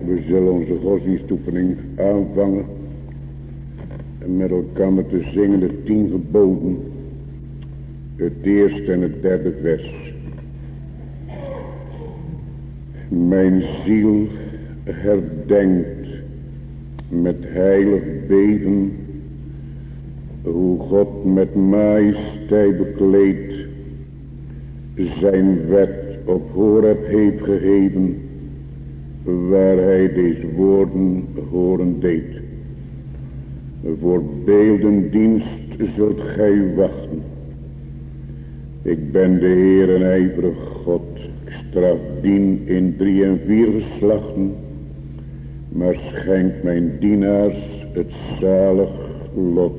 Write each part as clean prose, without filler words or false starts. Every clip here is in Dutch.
We zullen onze godsdienstoefening aanvangen en met elkaar te zingen de 10 geboden, het eerste en het derde vers. Mijn ziel herdenkt met heilig beven hoe God met majesteit bekleed zijn wet op Horeb heeft gegeven, waar hij deze woorden horen deed. Voor beeldendienst zult gij wachten. Ik ben de Heer en ijverig God. Ik straf dien in 3 en 4 geslachten, maar schenk mijn dienaars het zalig lot.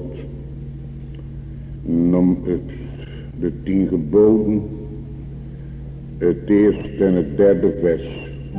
Noem het de 10 geboden, het eerste en het derde vers.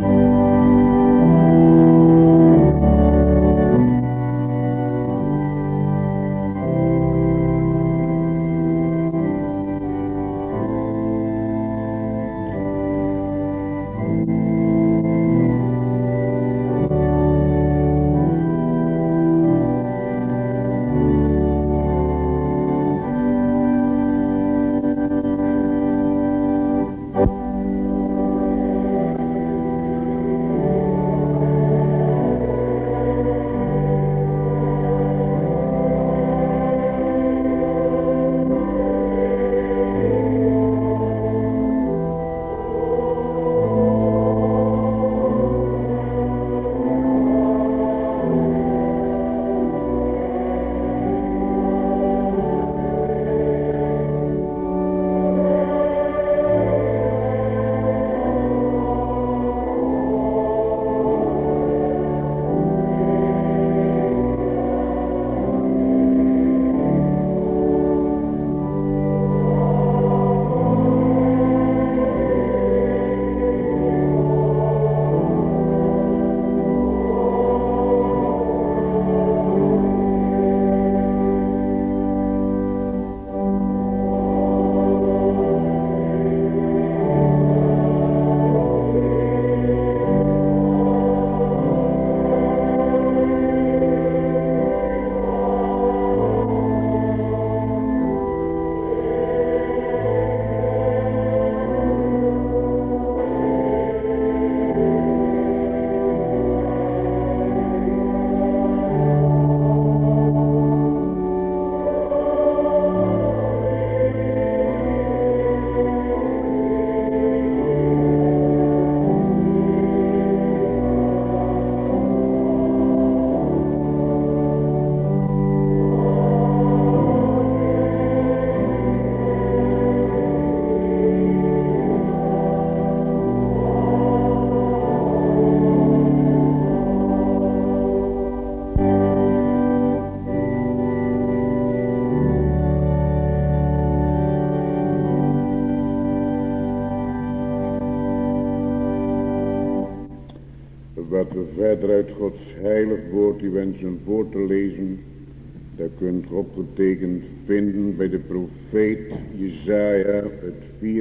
Wat we verder uit Gods heilig woord u wensen voor te lezen, dat kunt u opgetekend vinden bij de profeet Jesaja, het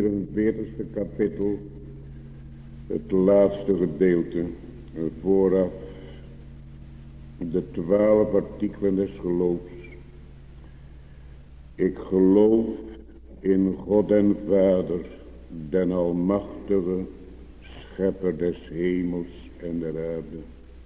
44ste kapitel, het laatste gedeelte, vooraf de 12 artikelen des geloofs. Ik geloof in God en Vader, den almachtige, schepper des hemels en der aarde.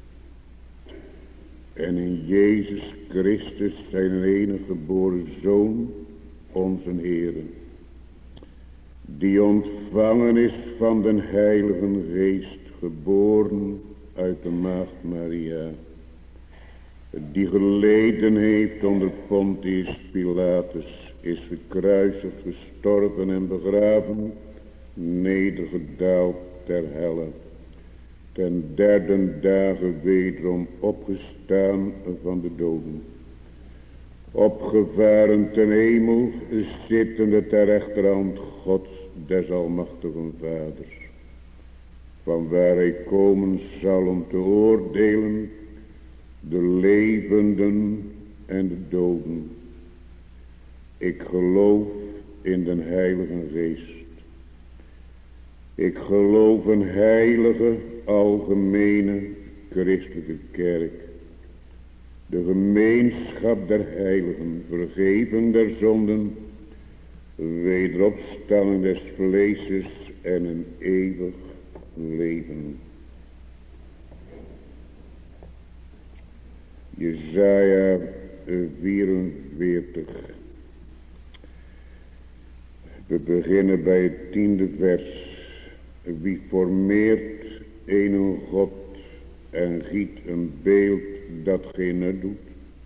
En in Jezus Christus zijn enige geboren Zoon, onze Heere, die ontvangen is van den Heiligen Geest, geboren uit de maagd Maria, die geleden heeft onder Pontius Pilatus, is gekruisigd, gestorven en begraven, nedergedaald ter helle, ten derde dagen wederom opgestaan van de doden, opgevaren ten hemel, zittende ter rechterhand Gods des almachtigen Vaders, van waar hij komen zal om te oordelen de levenden en de doden. Ik geloof in den Heilige Geest. Ik geloof een heilige, algemene, christelijke kerk, de gemeenschap der heiligen, vergeving der zonden, wederopstanding des vleeses en een eeuwig leven. Jesaja 44. We beginnen bij het 10e vers. Wie formeert een God en giet een beeld dat geen nut doet,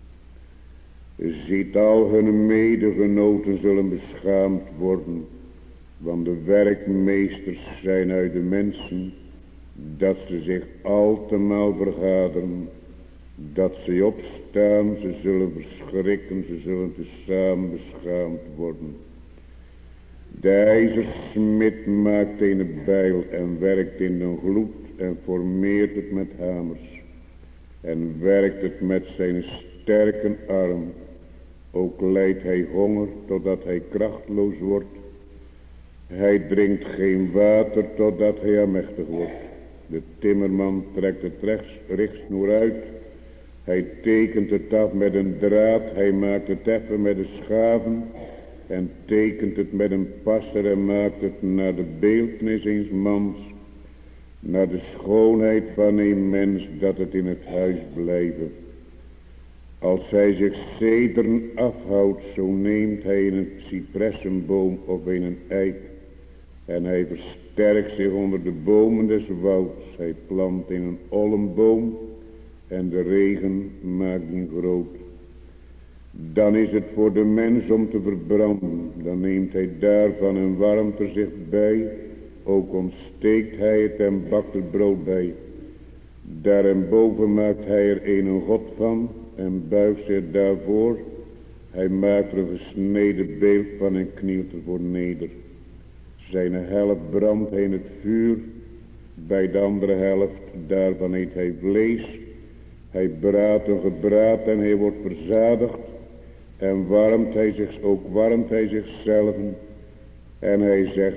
ziet al hun medegenoten zullen beschaamd worden, want de werkmeesters zijn uit de mensen, dat ze zich altemaal vergaderen, dat ze opstaan, ze zullen verschrikken, ze zullen tezamen beschaamd worden. De ijzersmid maakt een bijl en werkt in de gloed en formeert het met hamers en werkt het met zijn sterke arm. Ook lijdt hij honger totdat hij krachtloos wordt. Hij drinkt geen water totdat hij aanmächtig wordt. De timmerman trekt het richtsnoer uit. Hij tekent het af met een draad. Hij maakt het effen met de schaven. En tekent het met een passer en maakt het naar de beeldnis eens mans. Naar de schoonheid van een mens dat het in het huis blijven. Als hij zich cederen afhoudt, zo neemt hij in een cipressenboom of in een eik. En hij versterkt zich onder de bomen des wouds. Hij plant in een olmboom en de regen maakt die groot. Dan is het voor de mens om te verbranden. Dan neemt hij daarvan een warmte zich bij. Ook ontsteekt hij het en bakt het brood bij. Daarboven maakt hij er een god van en buigt zich daarvoor. Hij maakt er een gesneden beeld van en knielt ervoor neder. Zijn helft brandt hij in het vuur. Bij de andere helft daarvan eet hij vlees. Hij braadt een gebraad en hij wordt verzadigd. En warmt hij zichzelf. En hij zegt,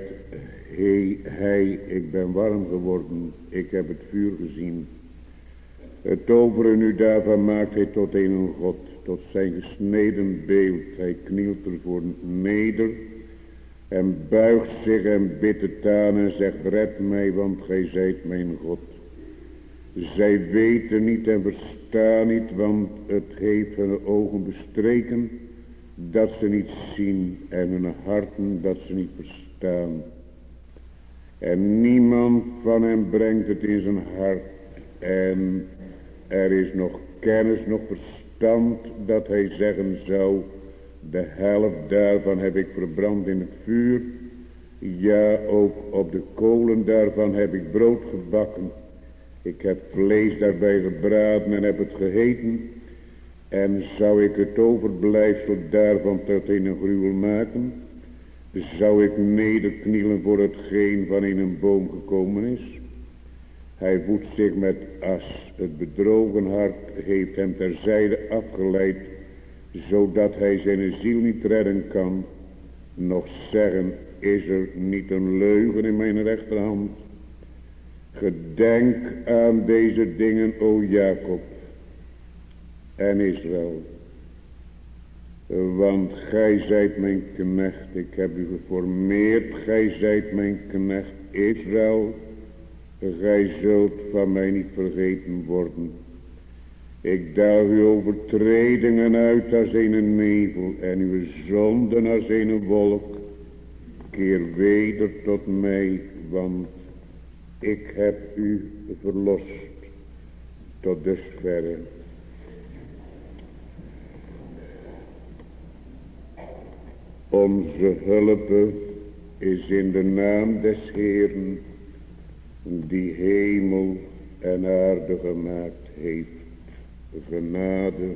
ik ben warm geworden. Ik heb het vuur gezien. Het toveren nu daarvan maakt hij tot een god. Tot zijn gesneden beeld. Hij knielt ervoor neder. En buigt zich en bidt het aan en zegt, red mij, want gij zijt mijn God. Zij weten niet en verstaan niet, want het heeft hun ogen bestreken, dat ze niet zien, en hun harten dat ze niet verstaan. En niemand van hen brengt het in zijn hart, en er is nog kennis, nog verstand, dat hij zeggen zou, de helft daarvan heb ik verbrand in het vuur, ja, ook op de kolen daarvan heb ik brood gebakken. Ik heb vlees daarbij gebraden en heb het gegeten. En zou ik het overblijfsel daarvan tot een gruwel maken, zou ik nederknielen voor hetgeen van in een boom gekomen is. Hij voedt zich met as. Het bedrogen hart heeft hem terzijde afgeleid, zodat hij zijn ziel niet redden kan. Nog zeggen, is er niet een leugen in mijn rechterhand? Gedenk aan deze dingen, o Jacob en Israël. Want gij zijt mijn knecht, ik heb u geformeerd, gij zijt mijn knecht Israël. Gij zult van mij niet vergeten worden. Ik daag uw overtredingen uit als een nevel en uw zonden als een wolk. Keer weder tot mij, want ik heb u verlost. Tot dusverre. Onze hulp is in de naam des Heeren, die hemel en aarde gemaakt heeft. Genade,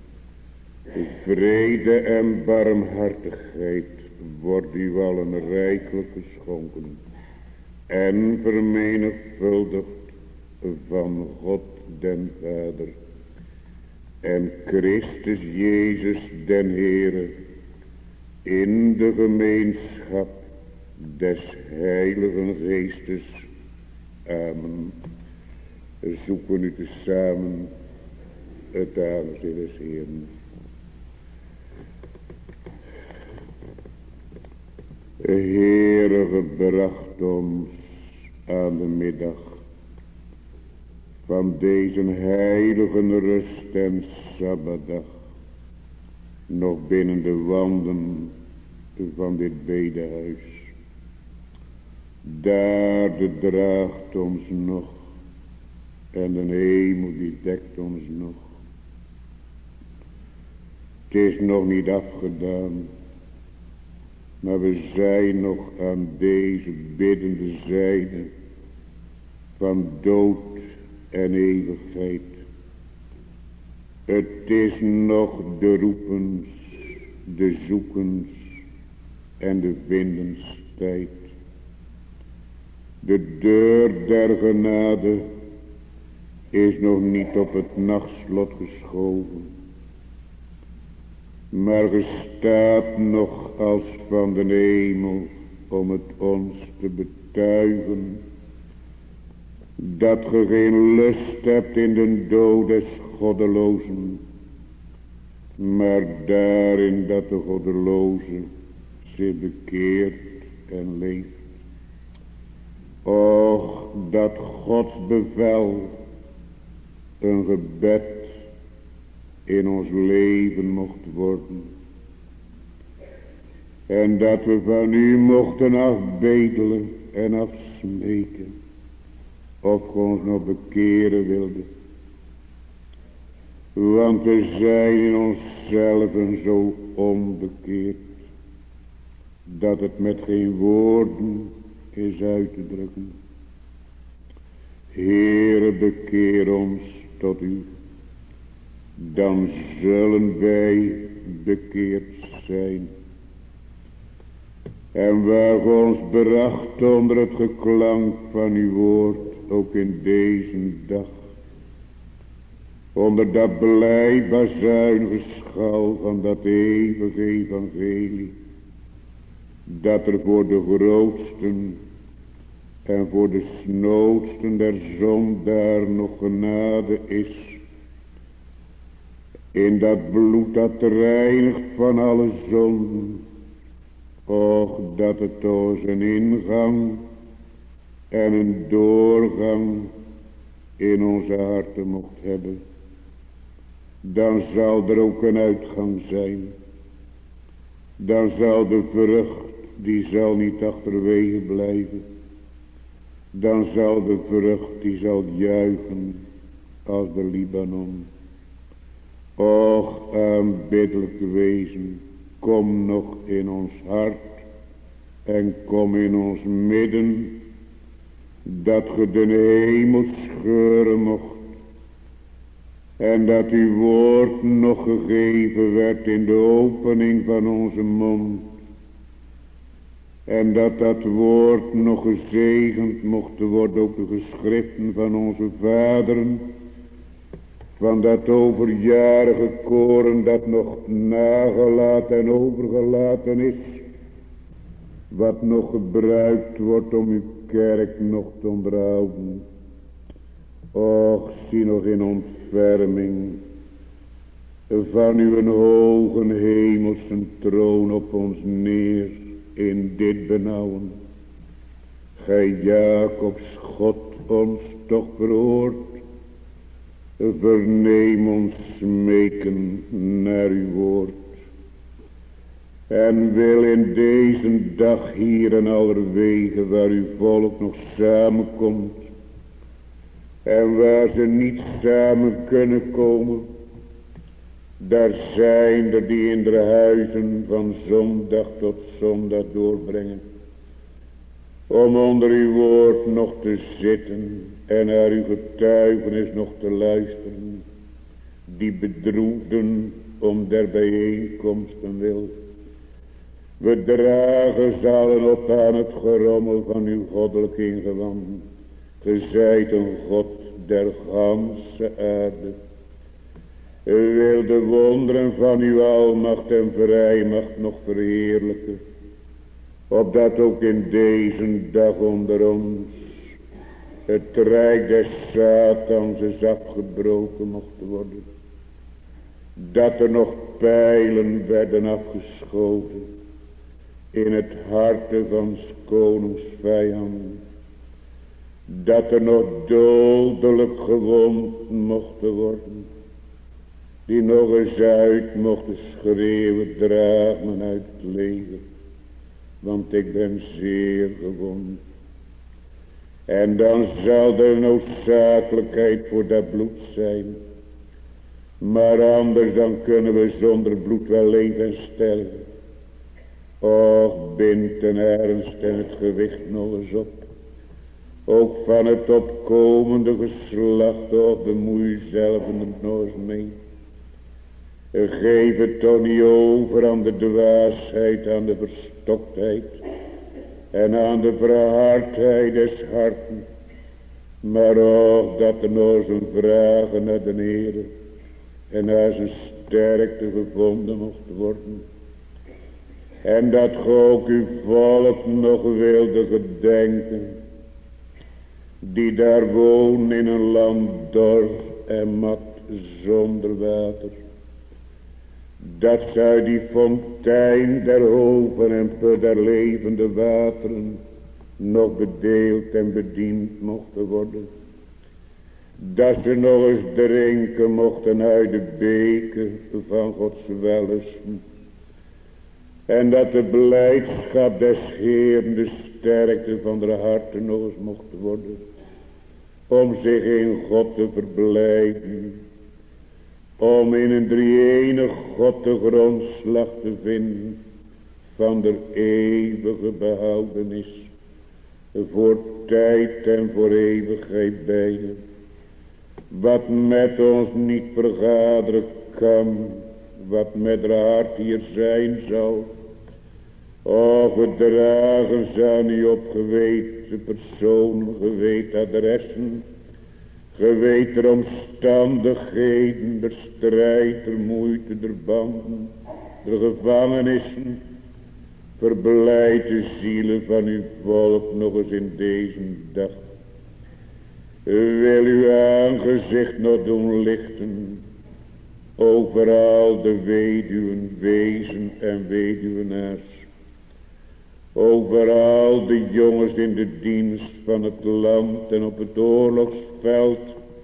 vrede en barmhartigheid wordt u allen rijkelijk geschonken en vermenigvuldigd van God den Vader en Christus Jezus den Heere in de gemeenschap des Heiligen Geestes. Amen. zoeken nu tezamen het aangezicht des Heeren. Heere, gebracht ons aan de middag van deze heilige rust en sabbatdag, nog binnen de wanden van dit bedehuis. Daar de draagt ons nog en de hemel die dekt ons nog. Het is nog niet afgedaan, maar we zijn nog aan deze biddende zijde van dood en eeuwigheid. Het is nog de roepens, de zoekens en de vindenstijd. De deur der genade is nog niet op het nachtslot geschoven, maar gestaat nog als van de hemel om het ons te betuigen dat ge geen lust hebt in de dood des goddelozen, maar daarin dat de goddeloze zich bekeert en leeft. Och, dat Gods bevel een gebed in ons leven mocht worden. En dat we van u mochten afbedelen en afsmeken. Of ge ons nog bekeren wilde. Want we zijn in onszelf zo onbekeerd, dat het met geen woorden is uit te drukken. Heere, bekeer ons tot u, dan zullen wij bekeerd zijn. En waar ge ons bracht onder het geklank van uw woord, ook in deze dag, onder dat blij bazuingeschal van dat eeuwige evangelie, dat er voor de grootsten en voor de snoodsten der zondaar nog genade is. In dat bloed dat reinigt van alle zonden. Och, dat het ons een ingang en een doorgang in onze harten mocht hebben. Dan zal er ook een uitgang zijn. Dan zal de vrucht, die zal niet achterwege blijven. Dan zal de vrucht, die zal juichen als de Libanon. Och, aanbiddelijk wezen, kom nog in ons hart en kom in ons midden, dat ge de hemel scheuren mocht en dat uw woord nog gegeven werd in de opening van onze mond en dat dat woord nog gezegend mocht worden op de geschriften van onze vaderen, van dat overjarige koren dat nog nagelaten en overgelaten is, wat nog gebruikt wordt om uw kerk nog te onderhouden. Och, zie nog in ontferming van uw hoge hemelse troon op ons neer in dit benauwen. Gij Jacobs God ons toch verhoort, verneem ons smeken naar uw woord. En wil in deze dag hier en allerwege waar uw volk nog samenkomt. En waar ze niet samen kunnen komen. Daar zijn er die in de huizen van zondag tot zondag doorbrengen. Om onder uw woord nog te zitten en naar uw getuigenis nog te luisteren. Die bedroefden om der bijeenkomsten wil. We dragen ze allen op aan het gerommel van uw goddelijk ingewanden. Ge zijt een God der ganse aarde. U wil de wonderen van uw almacht en vrijmacht nog verheerlijken. Opdat ook in deze dag onder ons het rijk des Satans is afgebroken mocht worden. Dat er nog pijlen werden afgeschoten in het harte van 's konings vijanden. Dat er nog dodelijk gewond mochten worden. Die nog eens uit mochten schreeuwen, draag me uit het leger. Want ik ben zeer gewond. En dan zal de noodzakelijkheid voor dat bloed zijn. Maar anders dan kunnen we zonder bloed wel leven en sterven. Och, bind ten ernst en het gewicht nog eens op. Ook van het opkomende geslacht, of bemoei zelf het nog eens mee. Geef het toch niet over aan de dwaasheid, aan de verstoktheid en aan de verhardheid des harten. Maar ook dat er nog eens een vragen naar de Heere en naar zijn sterkte gevonden mocht worden. En dat ge ook uw volk nog wilde gedenken, die daar wonen in een land dor en mat zonder water. Dat zij die fontein der hoven en put der levende wateren nog bedeeld en bediend mochten worden. Dat ze nog eens drinken mochten uit de beker van Gods wellusten. En dat de blijdschap des Heeren de sterkte van de harten nog eens mocht worden. Om zich in God te verblijden. Om in een drie-enig God de grondslag te vinden van de eeuwige behoudenis. Voor tijd en voor eeuwigheid beide. Wat met ons niet vergaderen kan, wat met het hart hier zijn zal. O, gedragen zijn u op geweten personen, geweten adressen, geweten omstandigheden, de strijd, de moeite, de banden, de gevangenissen. Verblijd de zielen van uw volk nog eens in deze dag. Wil uw aangezicht nog doen lichten over al de weduwen, wezen en weduwenaars. Over al de jongens in de dienst van het land en op het oorlogsveld.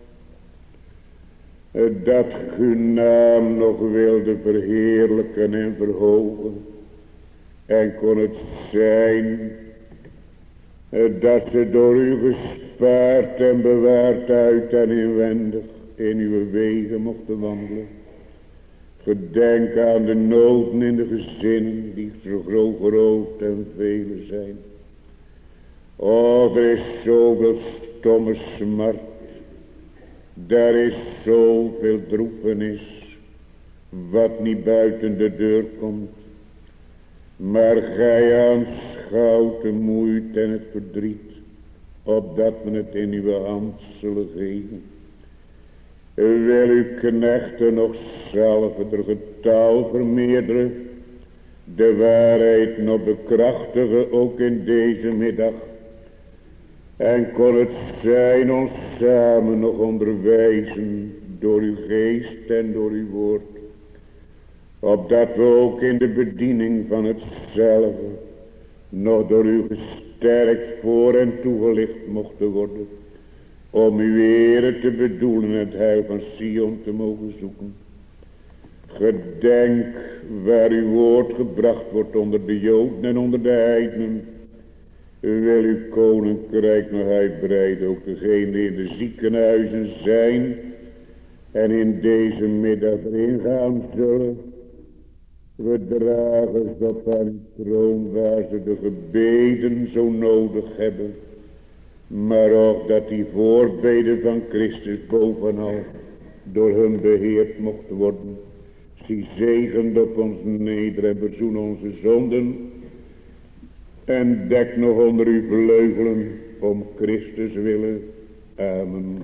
Dat uw naam nog wilde verheerlijken en verhogen. En kon het zijn dat ze door u gespaard en bewaard uit en inwendig in uw wegen mochten wandelen. Gedenk aan de noden in de gezinnen die zo groot en vele zijn. Oh, er is zoveel stomme smart. Daar is zoveel droefenis wat niet buiten de deur komt. Maar gij aanschouwt de moeite en het verdriet, opdat we het in uw hand zullen geven. Wil uw knechten nog zalven, de getal vermeerderen, de waarheid nog bekrachtigen, ook in deze middag. En kon het zijn ons samen nog onderwijzen, door uw geest en door uw woord. Opdat we ook in de bediening van hetzelfde nog door u gesterkt voor en toegelicht mochten worden. Om uw ere te bedoelen en het heil van Sion te mogen zoeken. Gedenk waar uw woord gebracht wordt onder de Joden en onder de heidenen. Wil uw koninkrijk nog uitbreiden, ook degenen die in de ziekenhuizen zijn en in deze middag erin gaan zullen. We dragen ze op aan uw troon waar ze de gebeden zo nodig hebben. Maar ook dat die voorbeden van Christus bovenal door hun beheerd mocht worden. Zie zegend op ons neder en verzoen onze zonden. En dek nog onder uw vleugelen om Christus willen. Amen.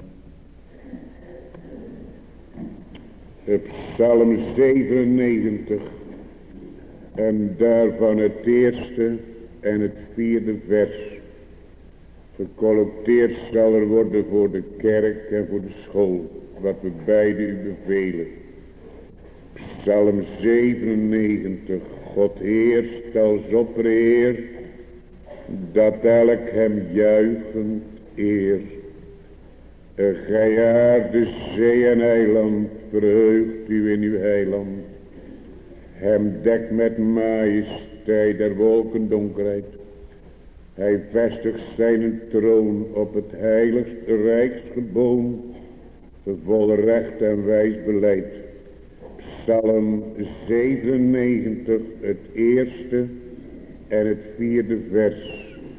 Psalm 97. En daarvan het eerste en het vierde vers. Gecollecteerd zal er worden voor de kerk en voor de school, wat we beide u bevelen. Psalm 97, God heerst als opperheer, dat elk hem juichend eert. Gij aarde, zee en eiland, verheugt u in uw heiland. Hem dekt met majesteit der wolken donkerheid. Hij vestigt zijn troon op het heiligste rijksgeboom, vol recht en wijs beleid. Psalm 97, het eerste en het vierde vers.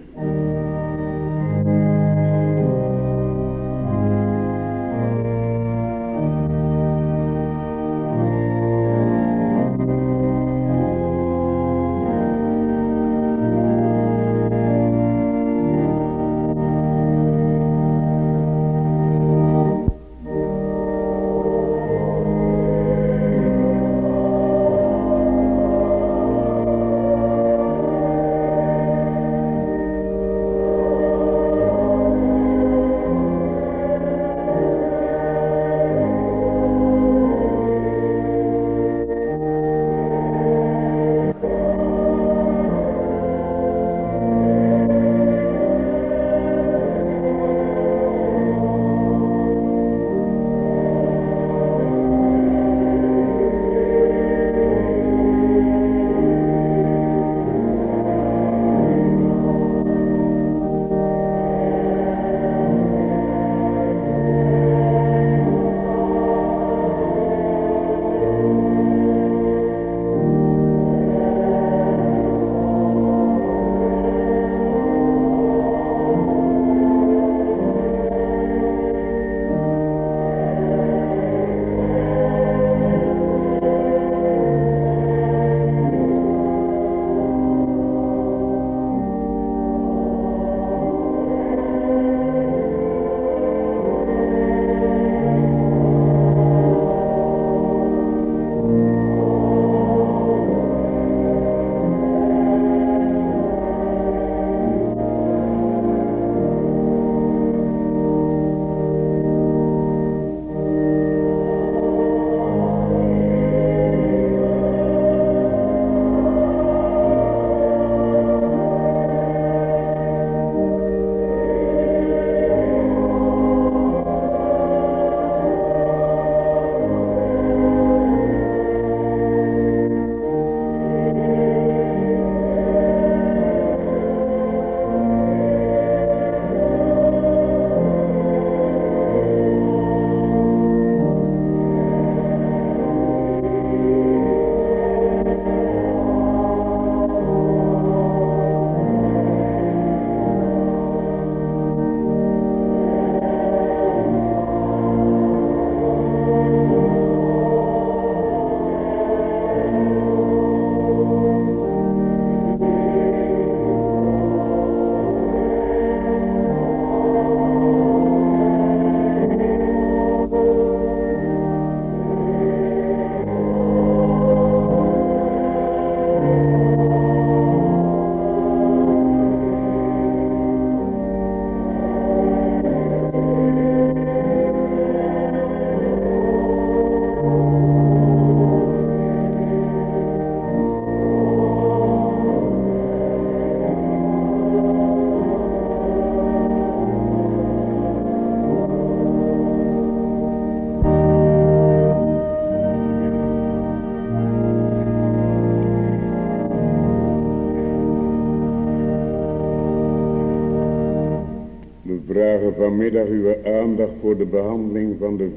vragen vanmiddag uw aandacht voor de behandeling van de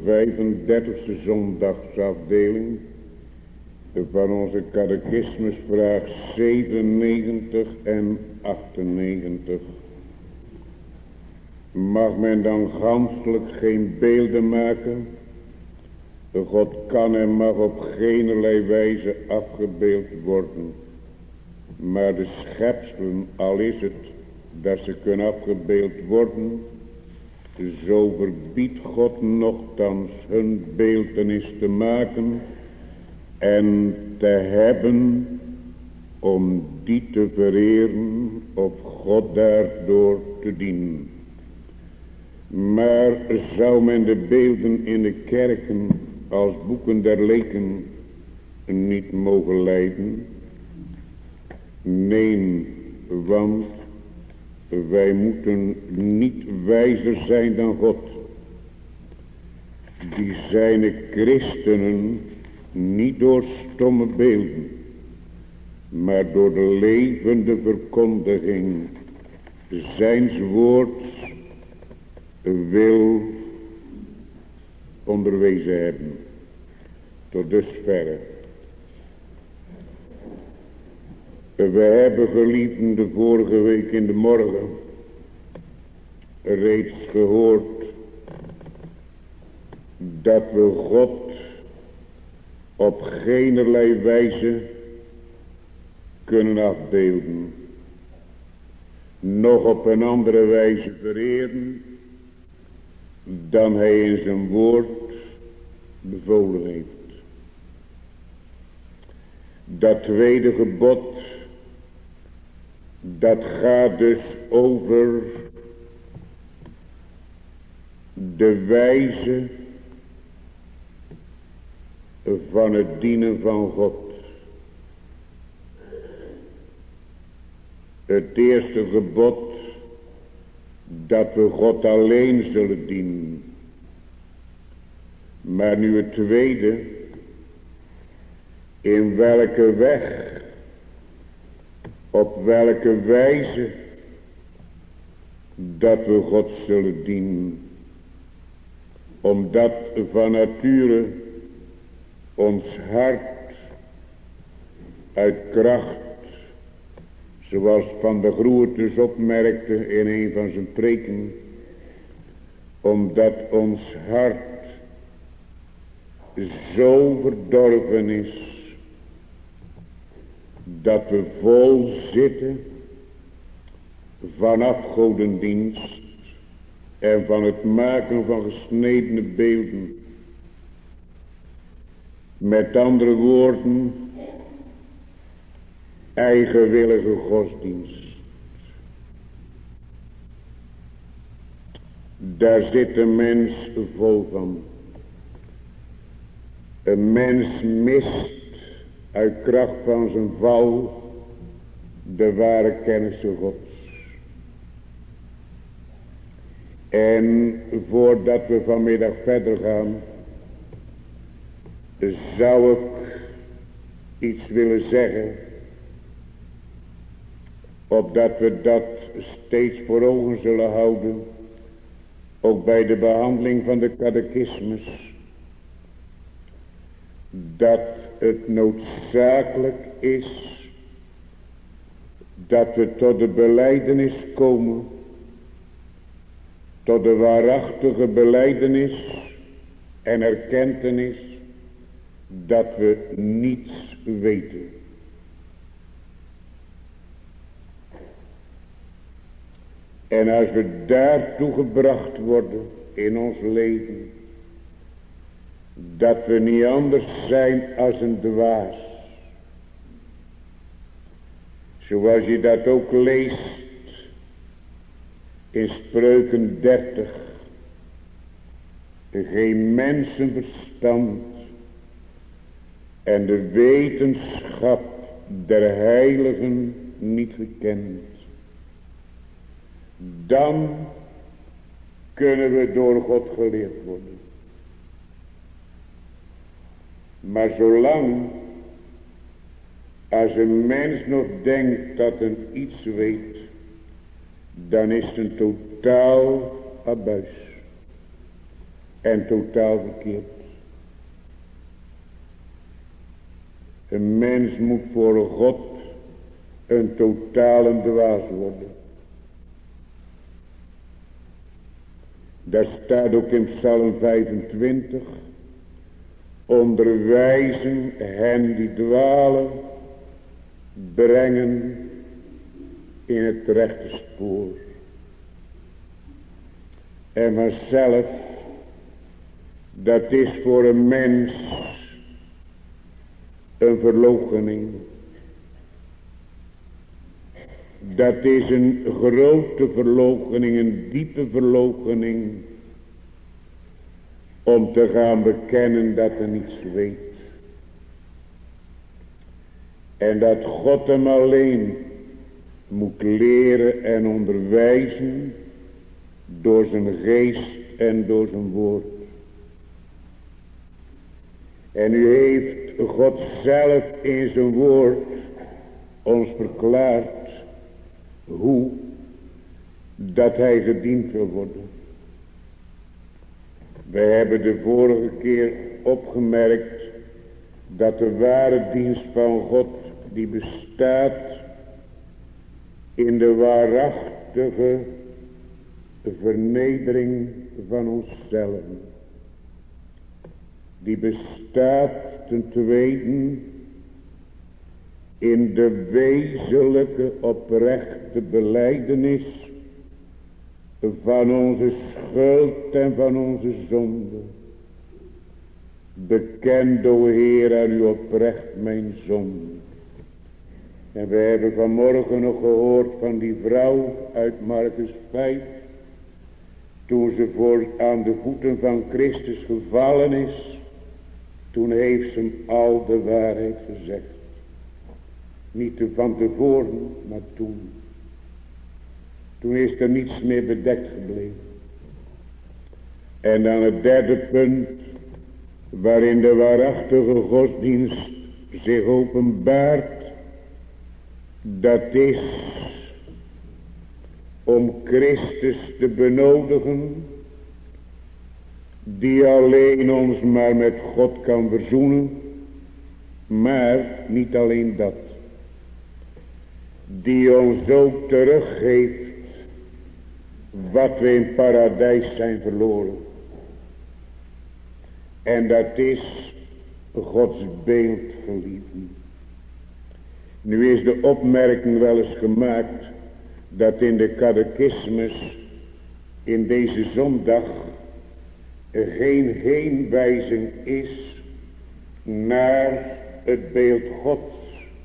35e zondagsafdeling van onze catechismusvraag 97 en 98. Mag men dan ganschelijk geen beelden maken? De God kan en mag op geenerlei wijze afgebeeld worden. Maar de schepselen, al is het dat ze kunnen afgebeeld worden, zo verbiedt God nochtans hun beeltenis te maken en te hebben om die te vereren of God daardoor te dienen. Maar zou men de beelden in de kerken als boeken der leken niet mogen leiden? Nee, want wij moeten niet wijzer zijn dan God, die zijn christenen niet door stomme beelden, maar door de levende verkondiging zijns woords wil onderwezen hebben. Tot dusverre. We hebben, geliefden, de vorige week in de morgen reeds gehoord dat we God op geenerlei wijze kunnen afbeelden, nog op een andere wijze vereren dan hij in zijn woord bevolen heeft. Dat tweede gebod, dat gaat dus over de wijze van het dienen van God. Het eerste gebod, dat we God alleen zullen dienen. Maar nu het tweede, in welke weg, op welke wijze, dat we God zullen dienen. Omdat van nature ons hart uit kracht, zoals Van der Groert dus opmerkte in een van zijn preken, omdat ons hart zo verdorven is, dat we vol zitten van afgodendienst en van het maken van gesnedene beelden. Met andere woorden, eigenwillige godsdienst. Daar zit een mens vol van. Een mens mist uit kracht van zijn val de ware kennis van Gods. En voordat we vanmiddag verder gaan, zou ik iets willen zeggen, opdat we dat steeds voor ogen zullen houden, ook bij de behandeling van de catechismus, dat het noodzakelijk is dat we tot de belijdenis komen, tot de waarachtige belijdenis en erkentenis dat we niets weten. En als we daartoe gebracht worden in ons leven, dat we niet anders zijn als een dwaas. Zoals je dat ook leest in Spreuken 30. Geen mensenverstand en de wetenschap der heiligen niet gekend. Dan kunnen we door God geleerd worden. Maar zolang als een mens nog denkt dat hij iets weet, dan is het een totaal abuis en totaal verkeerd. Een mens moet voor God een totale dwaas worden. Daar staat ook in Psalm 25, onderwijzen hen die dwalen, brengen in het rechte spoor. En vanzelf, dat is voor een mens een verloochening. Dat is een grote verloochening, een diepe verloochening. Om te gaan bekennen dat hij niets weet. En dat God hem alleen moet leren en onderwijzen. Door zijn geest en door zijn woord. En nu heeft God zelf in zijn woord ons verklaard hoe dat hij gediend wil worden. We hebben de vorige keer opgemerkt dat de ware dienst van God die bestaat in de waarachtige vernedering van onszelf. Die bestaat ten tweede in de wezenlijke oprechte belijdenis van onze schuld en van onze zonde. Bekend, o Heer, aan u oprecht mijn zonde. En we hebben vanmorgen nog gehoord van die vrouw uit Markus 5. Toen ze aan de voeten van Christus gevallen is. Toen heeft ze hem al de waarheid gezegd. Niet van tevoren, maar toen. Toen is er niets meer bedekt gebleven. En dan het derde punt. Waarin de waarachtige godsdienst zich openbaart. Dat is om Christus te benodigen. Die alleen ons maar met God kan verzoenen. Maar niet alleen dat. Die ons ook teruggeeft wat we in paradijs zijn verloren. En dat is Gods beeld geliefden. Nu is de opmerking wel eens gemaakt dat in de catechismus in deze zondag er geen heenwijzing is naar het beeld Gods.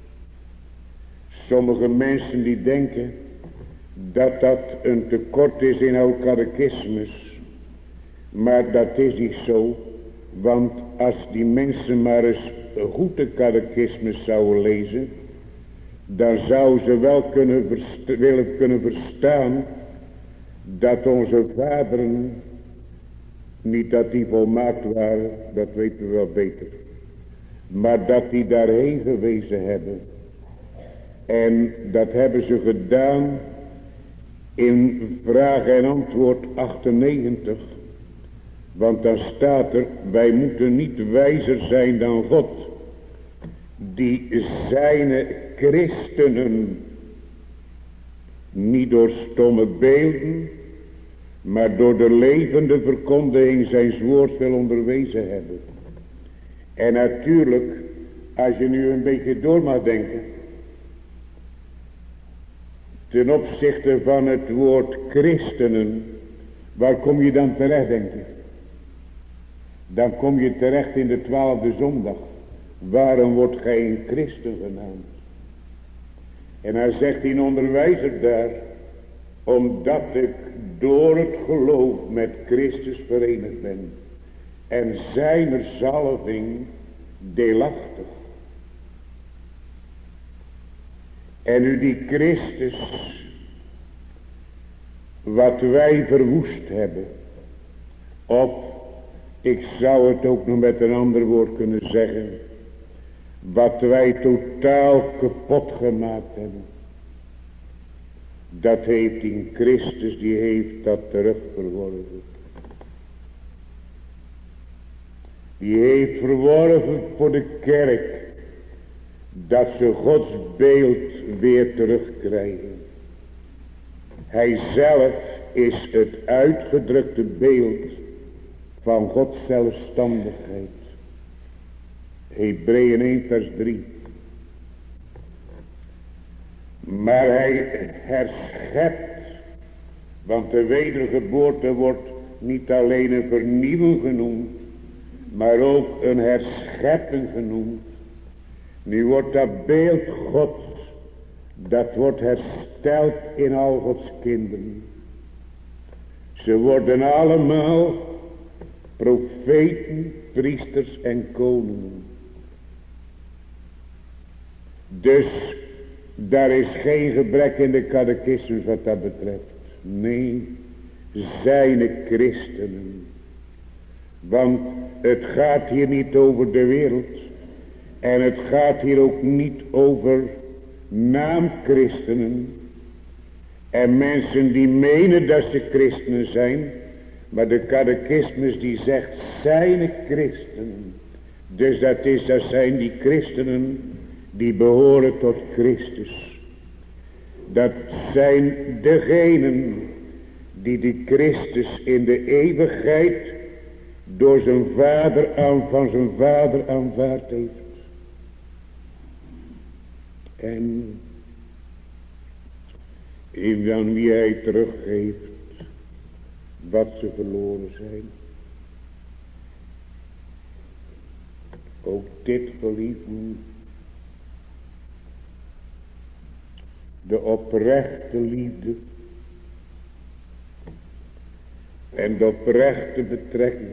Sommige mensen die denken dat dat een tekort is in elk catechismus. Maar dat is niet zo. Want als die mensen maar eens goed de catechismus zouden lezen. Dan zou ze wel willen kunnen verstaan. Dat onze vaderen. Niet dat die volmaakt waren. Dat weten we wel beter. Maar dat die daarheen gewezen hebben. En dat hebben ze gedaan. In vraag en antwoord 98. Want dan staat er. Wij moeten niet wijzer zijn dan God. Die zijne christenen. Niet door stomme beelden. Maar door de levende verkondiging zijn woord wil onderwezen hebben. En natuurlijk. Als je nu een beetje door mag denken. Ten opzichte van het woord christenen. Waar kom je dan terecht, denk je? Dan kom je terecht in de 12e zondag. Waarom wordt gij een christen genaamd? En hij zegt in onderwijzer daar. Omdat ik door het geloof met Christus verenigd ben. En zijner zalving deelachtig. En nu die Christus, wat wij verwoest hebben, of ik zou het ook nog met een ander woord kunnen zeggen, wat wij totaal kapot gemaakt hebben, dat heeft in Christus, die heeft dat terugverworven. Die heeft verworven voor de kerk, dat ze Gods beeld weer terugkrijgen. Hij zelf is het uitgedrukte beeld van Gods zelfstandigheid. Hebreeën 1 vers 3. Maar hij herschept, want de wedergeboorte wordt niet alleen een vernieuwing genoemd, maar ook een herschepping genoemd. Nu wordt dat beeld Gods Dat wordt hersteld in al Gods kinderen. Ze worden allemaal profeten, priesters en koningen. Dus daar is geen gebrek in de catechismus wat dat betreft. Nee, zijne christenen. Want het gaat hier niet over de wereld. En het gaat hier ook niet over naamchristenen. En mensen die menen dat ze christenen zijn. Maar de catechismus die zegt zijne christenen. Dus dat zijn die christenen die behoren tot Christus. Dat zijn degenen die die Christus in de eeuwigheid door zijn vader van zijn vader aanvaard heeft. En in wie hij teruggeeft wat ze verloren zijn. Ook dit, geliefden, de oprechte liefde en de oprechte betrekking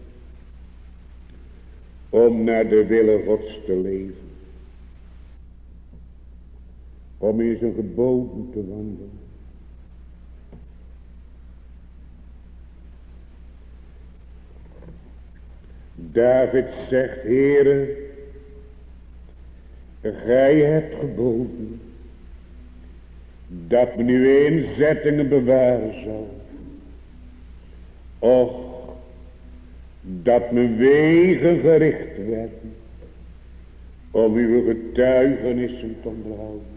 om naar de wille Gods te leven, om in zijn geboden te wandelen. David zegt, Heere, gij hebt geboden dat men uw inzettingen bewaren zal. Och, dat mijn wegen gericht werden om uw getuigenissen te onderhouden.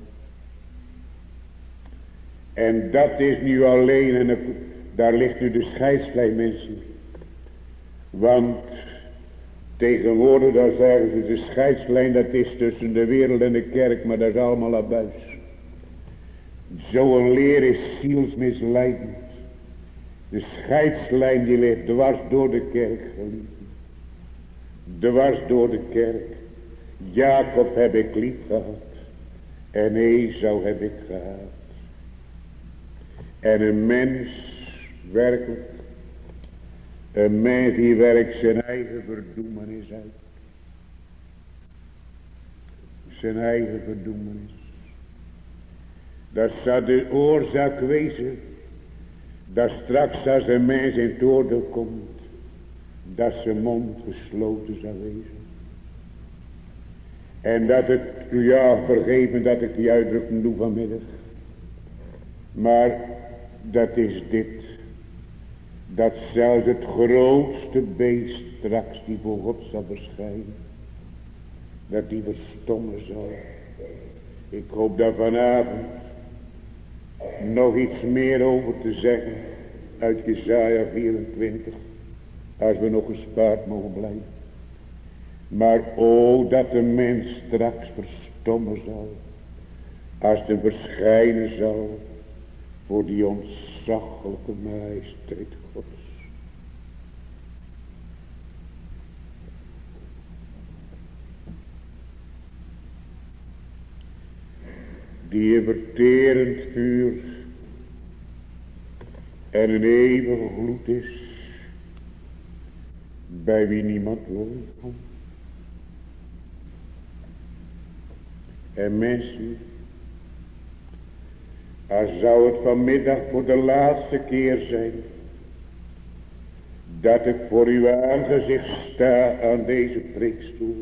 En dat is nu alleen, en daar ligt nu de scheidslijn, mensen. Want tegenwoordig, daar zeggen ze, de scheidslijn, dat is tussen de wereld en de kerk, maar dat is allemaal abuis. Zo'n leer is zielsmisleidend. De scheidslijn die ligt dwars door de kerk, geliefd. Dwars door de kerk. Jacob heb ik lief gehad. En Esau heb ik gehaat. En een mens, werkelijk, een mens die werkt zijn eigen verdoemenis uit. Zijn eigen verdoemenis. Dat zou de oorzaak wezen. Dat straks als een mens in het oordeel komt. Dat zijn mond gesloten zal wezen. En dat het, ja, vergeven dat ik die uitdrukking doe vanmiddag. Maar dat is dit. Dat zelfs het grootste beest straks die voor God zal verschijnen. Dat die verstommen zal. Ik hoop daar vanavond nog iets meer over te zeggen. Uit Jesaja 24. Als we nog gespaard mogen blijven. Maar dat de mens straks verstommen zal. Als de verschijnen zal. Voor die ontzaglijke majesteit Gods. Die een verterend vuur en een eeuwige gloed is, bij wie niemand wonen kan. En mensen, als zou het vanmiddag voor de laatste keer zijn, dat ik voor uw aangezicht sta aan deze preekstoel,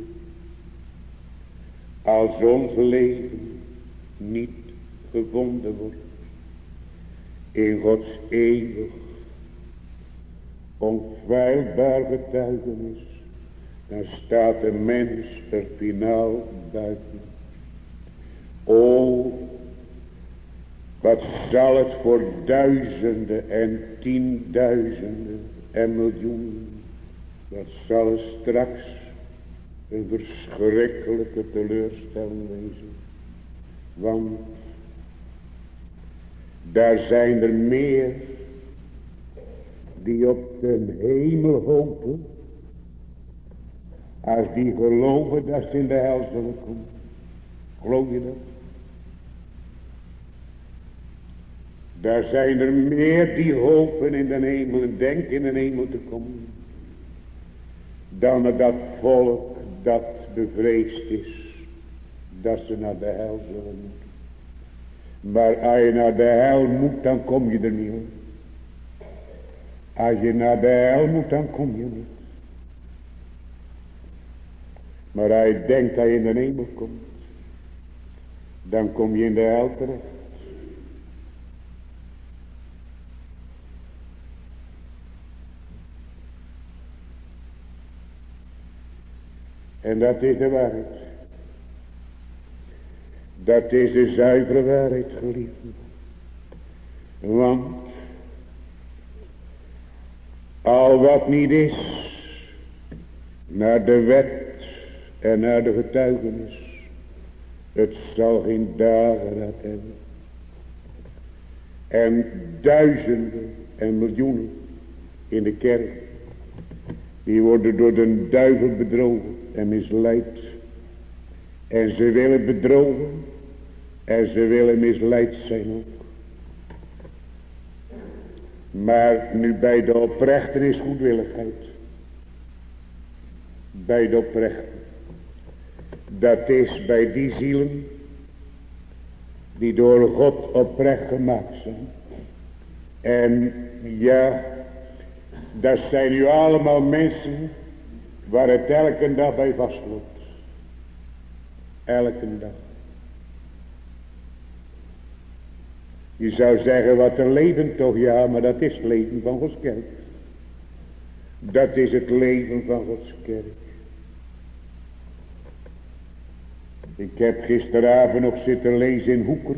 als ons leven niet gevonden wordt in Gods eeuwig onfeilbaar getuigenis, dan staat de mens er finaal buiten. O, wat zal het voor duizenden en tienduizenden en miljoenen, wat zal het straks een verschrikkelijke teleurstelling wezen. Want daar zijn er meer die op de hemel hopen, als die geloven dat ze in de hel zullen komen. Geloof je dat? Daar zijn er meer die hopen in de hemel en denken in de hemel te komen. Dan dat volk dat bevreesd is. Dat ze naar de hel zullen moeten. Maar als je naar de hel moet, dan kom je er niet hoor. Als je naar de hel moet, dan kom je niet. Maar als je denkt dat je in de hemel komt, dan kom je in de hel terecht. En dat is de waarheid. Dat is de zuivere waarheid, geliefden. Want al wat niet is naar de wet en naar de getuigenis, het zal geen dageraad hebben. En duizenden en miljoenen in de kerk, die worden door de duivel bedrogen en misleid. En ze willen bedrogen en ze willen misleid zijn ook. Maar nu bij de oprechten is goedwilligheid. Bij de oprechten. Dat is bij die zielen die door God oprecht gemaakt zijn. En ja, dat zijn nu allemaal mensen waar het elke dag bij vastloopt. Elke dag. Je zou zeggen wat een leven toch, ja, maar dat is het leven van Gods kerk. Dat is het leven van Gods kerk. Ik heb gisteravond nog zitten lezen in Hoeker.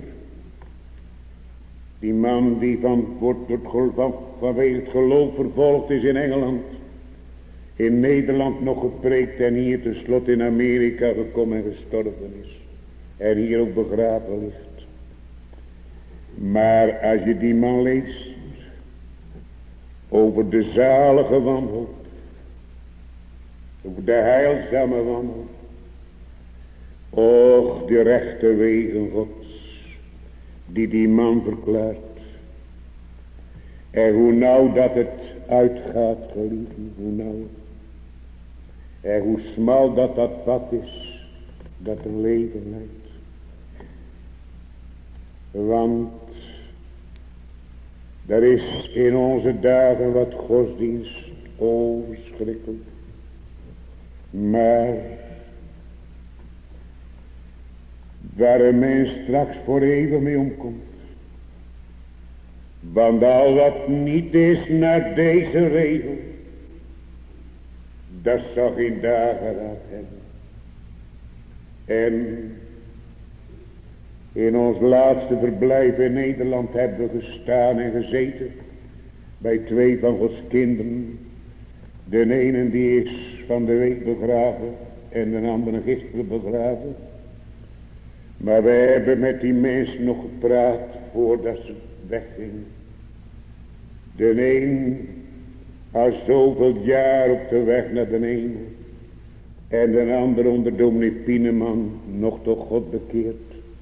Die man die vanwege het geloof vervolgd is in Engeland. In Nederland nog gepreekt en hier tenslotte in Amerika gekomen en gestorven is. En hier ook begraven ligt. Maar als je die man leest. Over de zalige wanhoop. Over de heilzame wanhoop. Och, de rechte wegen Gods. Die man verklaart. En hoe nauw dat het uitgaat, geliefden, hoe nauw. En hoe smal dat pad is, dat een leven leidt. Want er is in onze dagen wat godsdienst, verschrikkelijk. Maar waar een mens straks voor eeuwig mee omkomt. Want al wat niet is naar deze regel, dat zal geen dageraad hebben. En in ons laatste verblijf in Nederland hebben we gestaan en gezeten bij 2 van Gods kinderen. De ene die is van de week begraven en de andere gisteren begraven. Maar we hebben met die mensen nog gepraat voordat ze weggingen. De een al zoveel jaar op de weg naar de hemel. En de ander onder dominee Pieneman nog tot God bekeerd.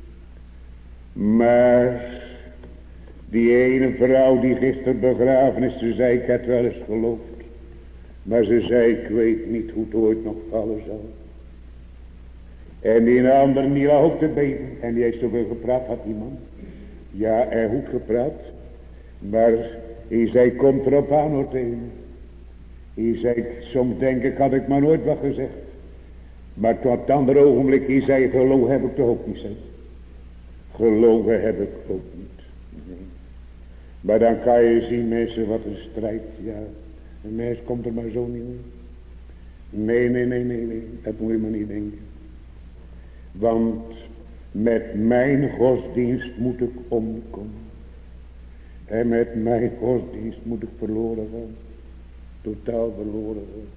Maar die ene vrouw die gisteren begraven is, ze zei ik had wel eens geloofd. Maar ze zei ik weet niet hoe het ooit nog vallen zal. En die ander die lag ook te beven. En die heeft zoveel gepraat had die man. Ja, hij goed gepraat. Maar hij zei komt erop aan hoor tegen. Hij zei soms denk ik had ik maar nooit wat gezegd. Maar tot het andere ogenblik hij zei geloof heb ik toch ook niet gezegd. Geloven heb ik ook niet. Nee. Maar dan kan je zien mensen wat een strijd. Ja, een mens komt er maar zo niet mee. Nee. Dat moet je maar niet denken. Want met mijn godsdienst moet ik omkomen. En met mijn godsdienst moet ik verloren gaan. Totaal verloren gaan.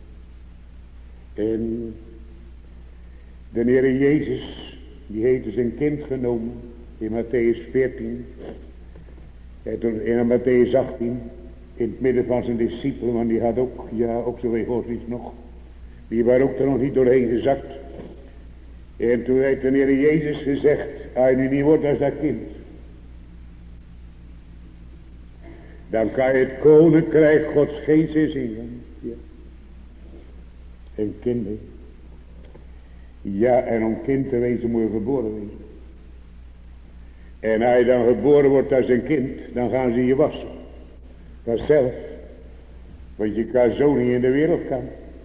En de Heer Jezus, die heeft zijn kind genomen. In Matthäus 14. In Matthäus 18. In het midden van zijn discipelen. Want die had ook zoveel godsdienst nog. Die waren ook er nog niet doorheen gezakt. En toen heeft de Heer Jezus gezegd. Als je nu niet wordt als dat kind. Dan kan je het koninkrijk Gods geest zien. Ja. Een kind. Ja, en om kind te wezen moet je geboren wezen. En als je dan geboren wordt als een kind, dan gaan ze je wassen. Vanzelf. Want je kan zo niet in de wereld gaan.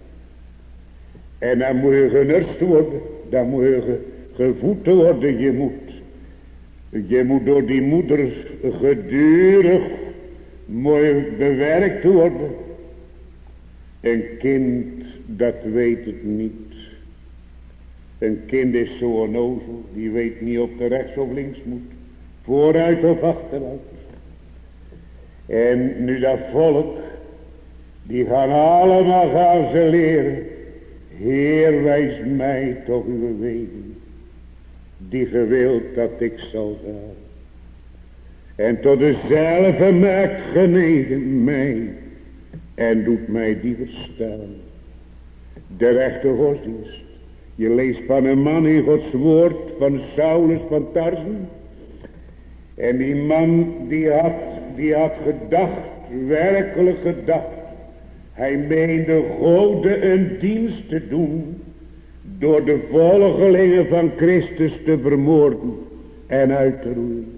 En dan moet je genurst worden. Dan moet je gevoed worden. Je moet door die moeders gedurig mooi bewerkt worden. Een kind, dat weet het niet. Een kind is zo onnozel. Die weet niet of de rechts of links moet. Vooruit of achteruit. En nu dat volk. Die gaan allemaal gaan ze leren. Heer, wijs mij toch uw wegen. Die gewild dat ik zal gaan. En tot dezelfde maakt genegen mij. En doet mij die verstaan. De rechte godsdienst. Je leest van een man in Gods woord. Van Saulus van Tarsen. En die man die had gedacht. Werkelijk gedacht. Hij meende God een dienst te doen. Door de volgelingen van Christus te vermoorden. En uit te roeien.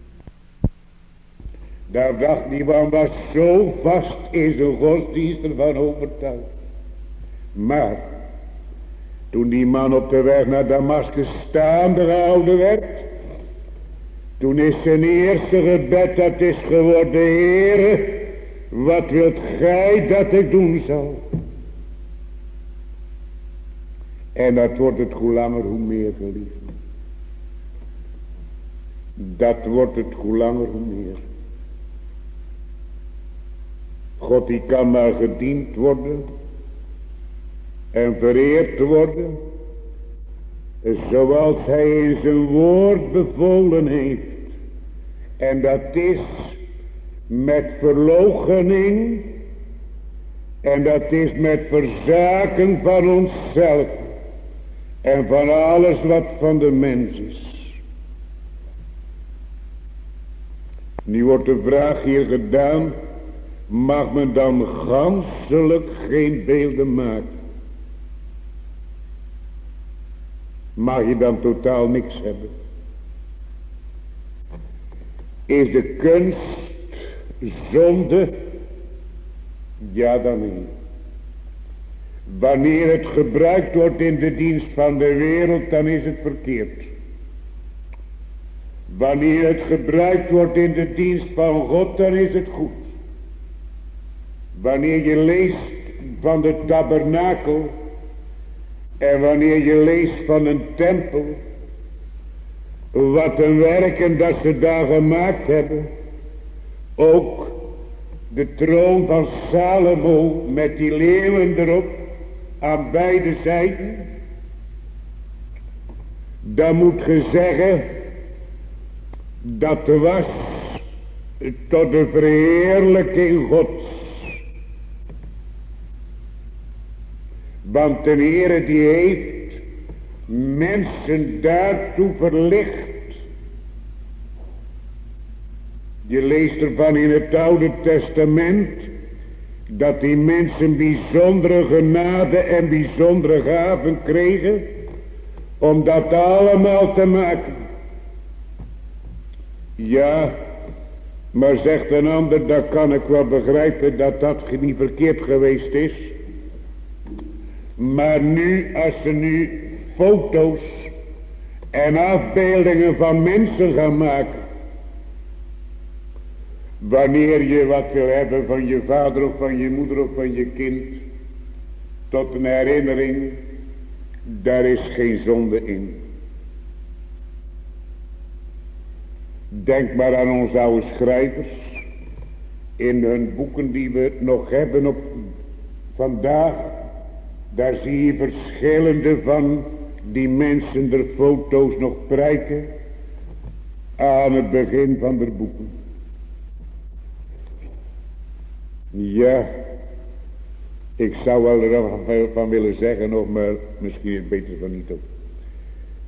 Daar dacht die man was zo vast in zijn godsdienst ervan overtuigd. Maar toen die man op de weg naar Damascus staande gehouden werd. Toen is zijn eerste gebed dat is geworden. Heere, wat wilt gij dat ik doen zal? En dat wordt het hoe langer hoe meer, geliefd. Dat wordt het hoe langer hoe meer. God die kan maar gediend worden. En vereerd worden. Zoals hij in zijn woord bevolen heeft. En dat is met verloochening. En dat is met verzaken van onszelf. En van alles wat van de mens is. Nu wordt de vraag hier gedaan. Mag men dan ganselijk geen beelden maken? Mag je dan totaal niks hebben? Is de kunst zonde? Ja, dan niet. Wanneer het gebruikt wordt in de dienst van de wereld, dan is het verkeerd. Wanneer het gebruikt wordt in de dienst van God, dan is het goed. Wanneer je leest van de tabernakel en wanneer je leest van een tempel, wat een werken dat ze daar gemaakt hebben, ook de troon van Salomo met die leeuwen erop aan beide zijden, dan moet je zeggen, dat was tot de verheerlijking Gods. Want de Heere die heeft mensen daartoe verlicht. Je leest ervan in het Oude Testament, dat die mensen bijzondere genade en bijzondere gaven kregen, om dat allemaal te maken. Ja, maar zegt een ander, dat kan ik wel begrijpen dat dat niet verkeerd geweest is. Maar nu, als ze nu foto's en afbeeldingen van mensen gaan maken. Wanneer je wat wil hebben van je vader of van je moeder of van je kind. Tot een herinnering. Daar is geen zonde in. Denk maar aan onze oude schrijvers. In hun boeken die we nog hebben op vandaag. Daar zie je verschillende van die mensen der foto's nog prijken. Aan het begin van de boeken. Ja. Ik zou wel er nog veel van willen zeggen nog, maar misschien beter van niet ook.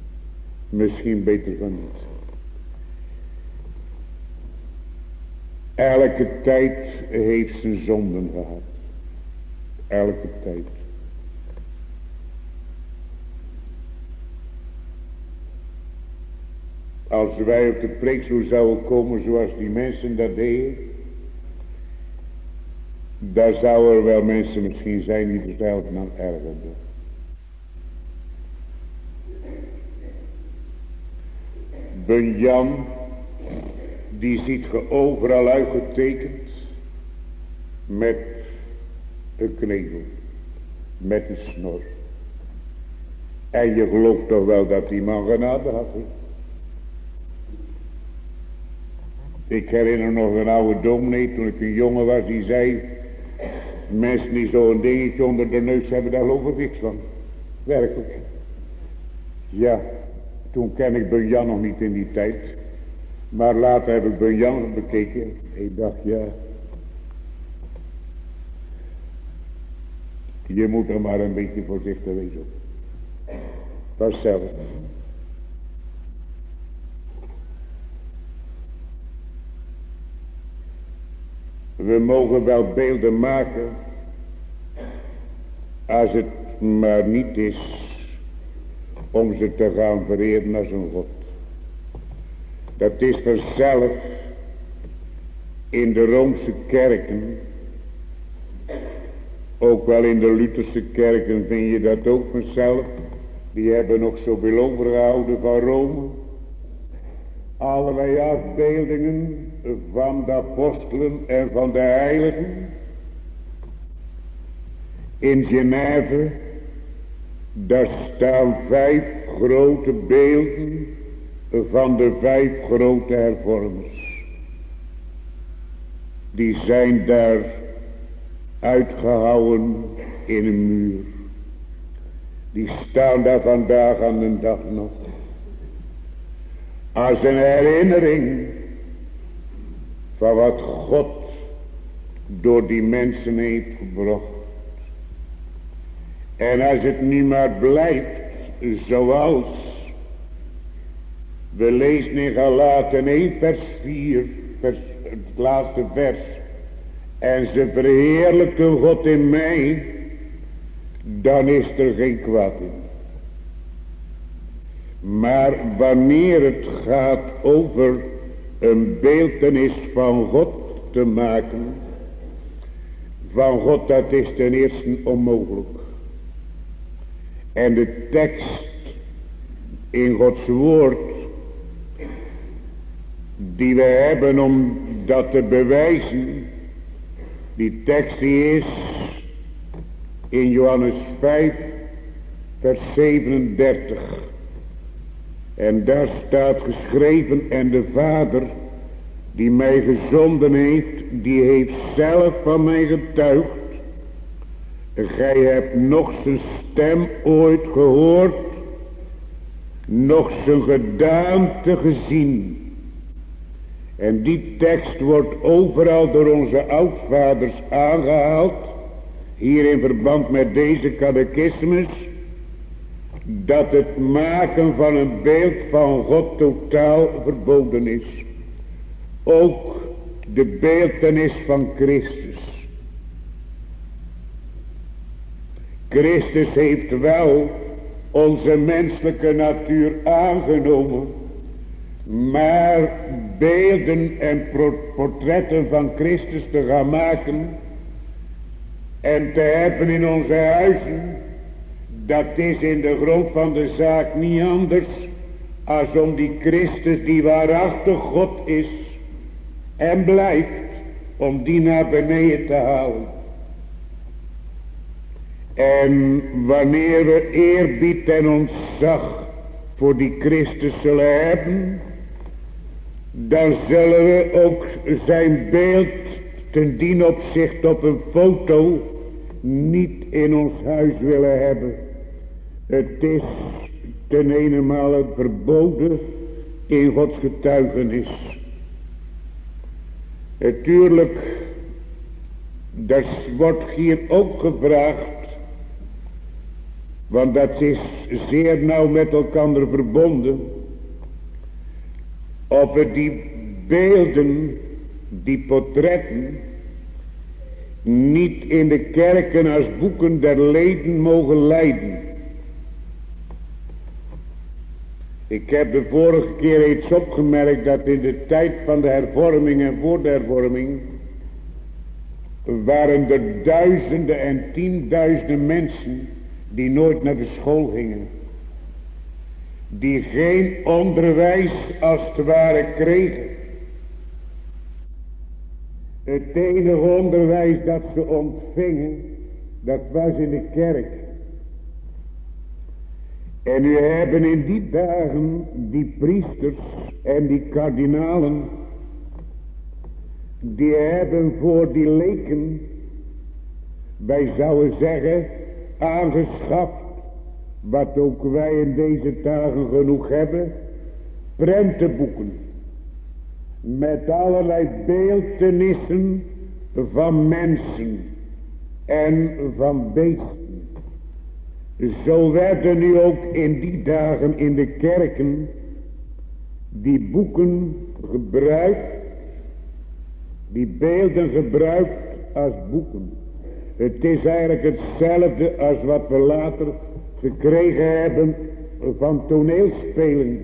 Misschien beter van niet. Elke tijd heeft zijn zonden gehad. Elke tijd. Als wij op de preekstoel zouden komen zoals die mensen dat deden, daar zouden er wel mensen misschien zijn die er zelf aan ergerden. Bunyan, die ziet ge overal uitgetekend met een knedel, met een snor. En je gelooft toch wel dat die man genade had. He? Ik herinner nog een oude dominee toen ik een jongen was, die zei, mensen die zo'n dingetje onder de neus hebben, daar geloof ik niks van. Werkelijk. Ja, toen ken ik Bunyan nog niet in die tijd. Maar later heb ik Bunyan bekeken. Ik dacht, ja, je moet er maar een beetje voorzichtig wezen. Vanzelf. We mogen wel beelden maken, als het maar niet is om ze te gaan vereren als een God. Dat is vanzelf in de Roomse kerken, ook wel in de Lutherse kerken vind je dat ook vanzelf. Die hebben nog zoveel overgehouden van Rome. Allerlei afbeeldingen van de apostelen en van de heiligen. In Genève, daar staan 5 grote beelden van de 5 grote hervormers. Die zijn daar uitgehouwen in een muur. Die staan daar vandaag aan de dag nog. Als een herinnering van wat God door die mensen heeft gebracht. En als het nu maar blijft zoals we lezen in Galaten 1 vers 4, het laatste vers. En ze verheerlijken God in mij, dan is er geen kwaad in. Maar wanneer het gaat over een beeltenis van God te maken, van God, dat is ten eerste onmogelijk. En de tekst in Gods woord, die we hebben om dat te bewijzen, die tekst die is in Johannes 5 vers 37. En daar staat geschreven, en de Vader die mij gezonden heeft, die heeft zelf van mij getuigd. Gij hebt nog zijn stem ooit gehoord, nog zijn gedaante gezien. En die tekst wordt overal door onze oudvaders aangehaald, hier in verband met deze catechismus, dat het maken van een beeld van God totaal verboden is. Ook de beeltenis van Christus. Christus heeft wel onze menselijke natuur aangenomen, maar beelden en portretten van Christus te gaan maken en te hebben in onze huizen, dat is in de grond van de zaak niet anders als om die Christus die waarachtig God is en blijft, om die naar beneden te halen. En wanneer we eerbied en ontzag voor die Christus zullen hebben, dan zullen we ook zijn beeld ten dien opzicht op een foto niet in ons huis willen hebben. Het is ten eenenmale verboden in Gods getuigenis. Natuurlijk, dat wordt hier ook gevraagd, want dat is zeer nauw met elkaar verbonden, of we die beelden die portretten niet in de kerken als boeken der leden mogen lijden. Ik heb de vorige keer reeds opgemerkt dat in de tijd van de hervorming en voor de hervorming waren er duizenden en tienduizenden mensen die nooit naar de school gingen. Die geen onderwijs als het ware kregen. Het enige onderwijs dat ze ontvingen, dat was in de kerk. En nu hebben in die dagen die priesters en die kardinalen, die hebben voor die leken, wij zouden zeggen, aangeschaft, wat ook wij in deze dagen genoeg hebben, prentenboeken. Met allerlei beeltenissen van mensen en van beesten. Zo werden nu ook in die dagen in de kerken die boeken gebruikt, die beelden gebruikt als boeken. Het is eigenlijk hetzelfde als wat we later gekregen hebben van toneelspelen.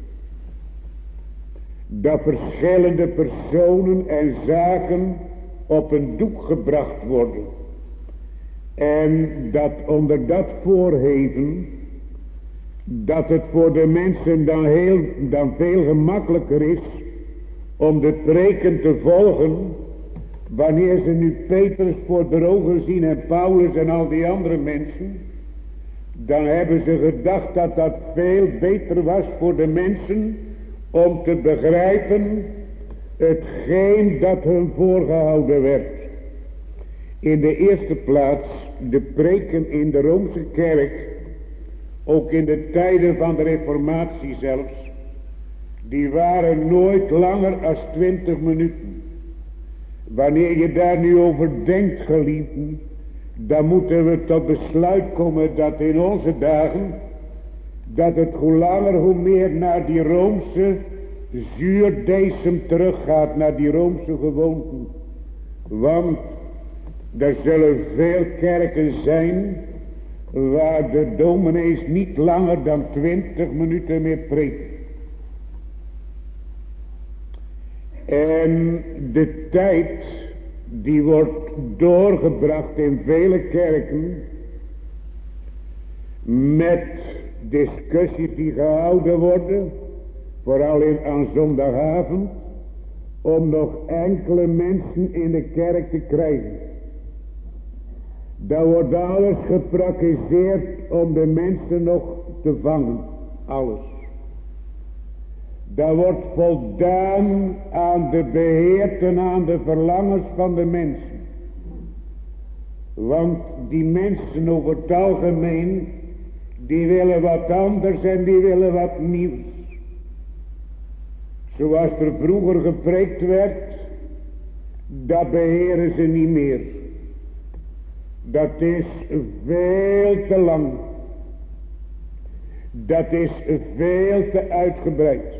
Dat verschillende personen en zaken op een doek gebracht worden. En dat onder dat voorheven, dat het voor de mensen dan veel gemakkelijker is om de preken te volgen, wanneer ze nu Petrus voor de ogen zien en Paulus en al die andere mensen, dan hebben ze gedacht dat dat veel beter was voor de mensen om te begrijpen hetgeen dat hun voorgehouden werd. In de eerste plaats de preken in de Roomse kerk, ook in de tijden van de Reformatie zelfs, die waren nooit langer als 20 minuten. Wanneer je daar nu over denkt, geliefden, dan moeten we tot besluit komen dat in onze dagen, dat het hoe langer hoe meer naar die Roomse zuurdesem teruggaat, naar die Roomse gewoonten. Want er zullen veel kerken zijn waar de dominees niet langer dan 20 minuten meer preken. En de tijd die wordt doorgebracht in vele kerken met discussies die gehouden worden, vooral aan zondagavond, om nog enkele mensen in de kerk te krijgen. Daar wordt alles gepraktiseerd om de mensen nog te vangen. Alles. Daar wordt voldaan aan de beheerten, aan de verlangens van de mensen. Want die mensen over het algemeen, die willen wat anders en die willen wat nieuws. Zoals er vroeger gepreekt werd, dat beheren ze niet meer. Dat is veel te lang. Dat is veel te uitgebreid.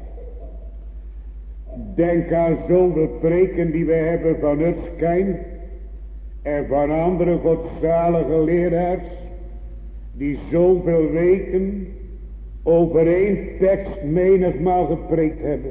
Denk aan zoveel preken die we hebben van Erskine en van andere godzalige leraars, die zoveel weken over één tekst menigmaal gepreekt hebben.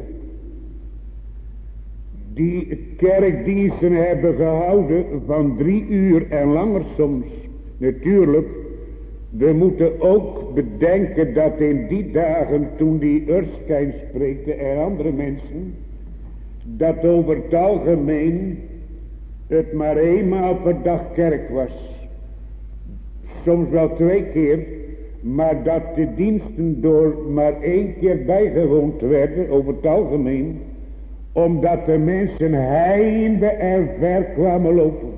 Die kerkdiensten hebben gehouden van 3 uur en langer soms. Natuurlijk, we moeten ook bedenken dat in die dagen, toen die Erskine spreekte en andere mensen, dat over het algemeen het maar eenmaal per dag kerk was. Soms wel 2 keer, maar dat de diensten door maar 1 keer bijgewoond werden, over het algemeen, omdat de mensen heinde en ver kwamen lopen.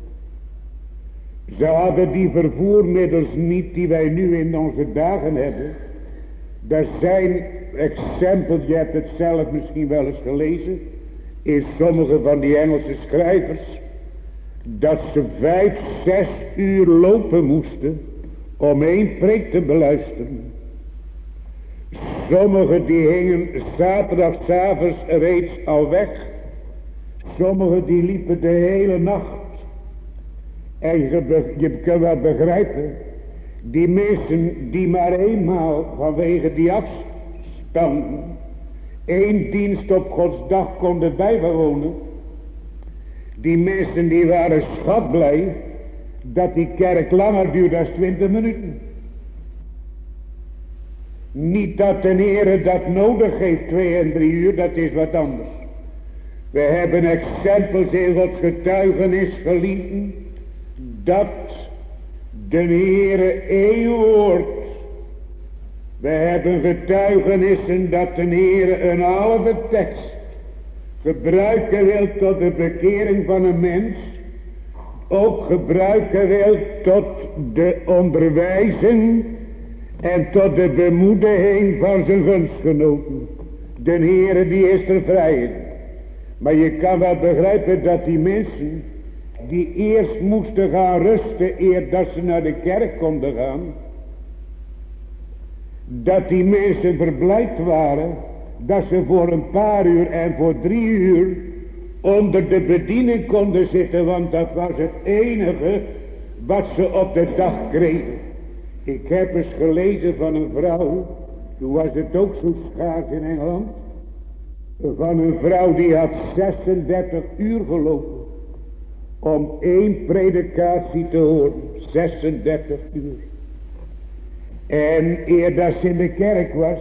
Ze hadden die vervoermiddels niet die wij nu in onze dagen hebben. Er zijn exempels, je hebt het zelf misschien wel eens gelezen, in sommige van die Engelse schrijvers, dat ze 5, 6 uur lopen moesten om 1 preek te beluisteren. Sommigen die hingen zaterdagavond reeds al weg, Sommigen die liepen de hele nacht. En je kan wel begrijpen. Die mensen die maar eenmaal vanwege die afstand 1 dienst op Gods dag konden bijwonen. Die mensen die waren schatblij dat die kerk langer duurde dan 20 minuten. Niet dat de Heere dat nodig heeft 2 en 3 uur, dat is wat anders. We hebben exempels in Gods getuigenis gelieten dat de Heere 1 woord. We hebben getuigenissen dat de Heere een halve tekst gebruiken wil tot de bekering van een mens. Ook gebruiken wil tot de onderwijzing en tot de bemoediging van zijn gunstgenoten. De Heere die is er vrij in. Maar je kan wel begrijpen dat die mensen die eerst moesten gaan rusten eer dat ze naar de kerk konden gaan. Dat die mensen verblijd waren dat ze voor een paar uur en voor 3 uur onder de bediening konden zitten. Want dat was het enige wat ze op de dag kregen. Ik heb eens gelezen van een vrouw. Toen was het ook zo schaars in Engeland. Van een vrouw die had 36 uur gelopen. Om 1 predikatie te horen. 36 uur. En eer dat ze in de kerk was.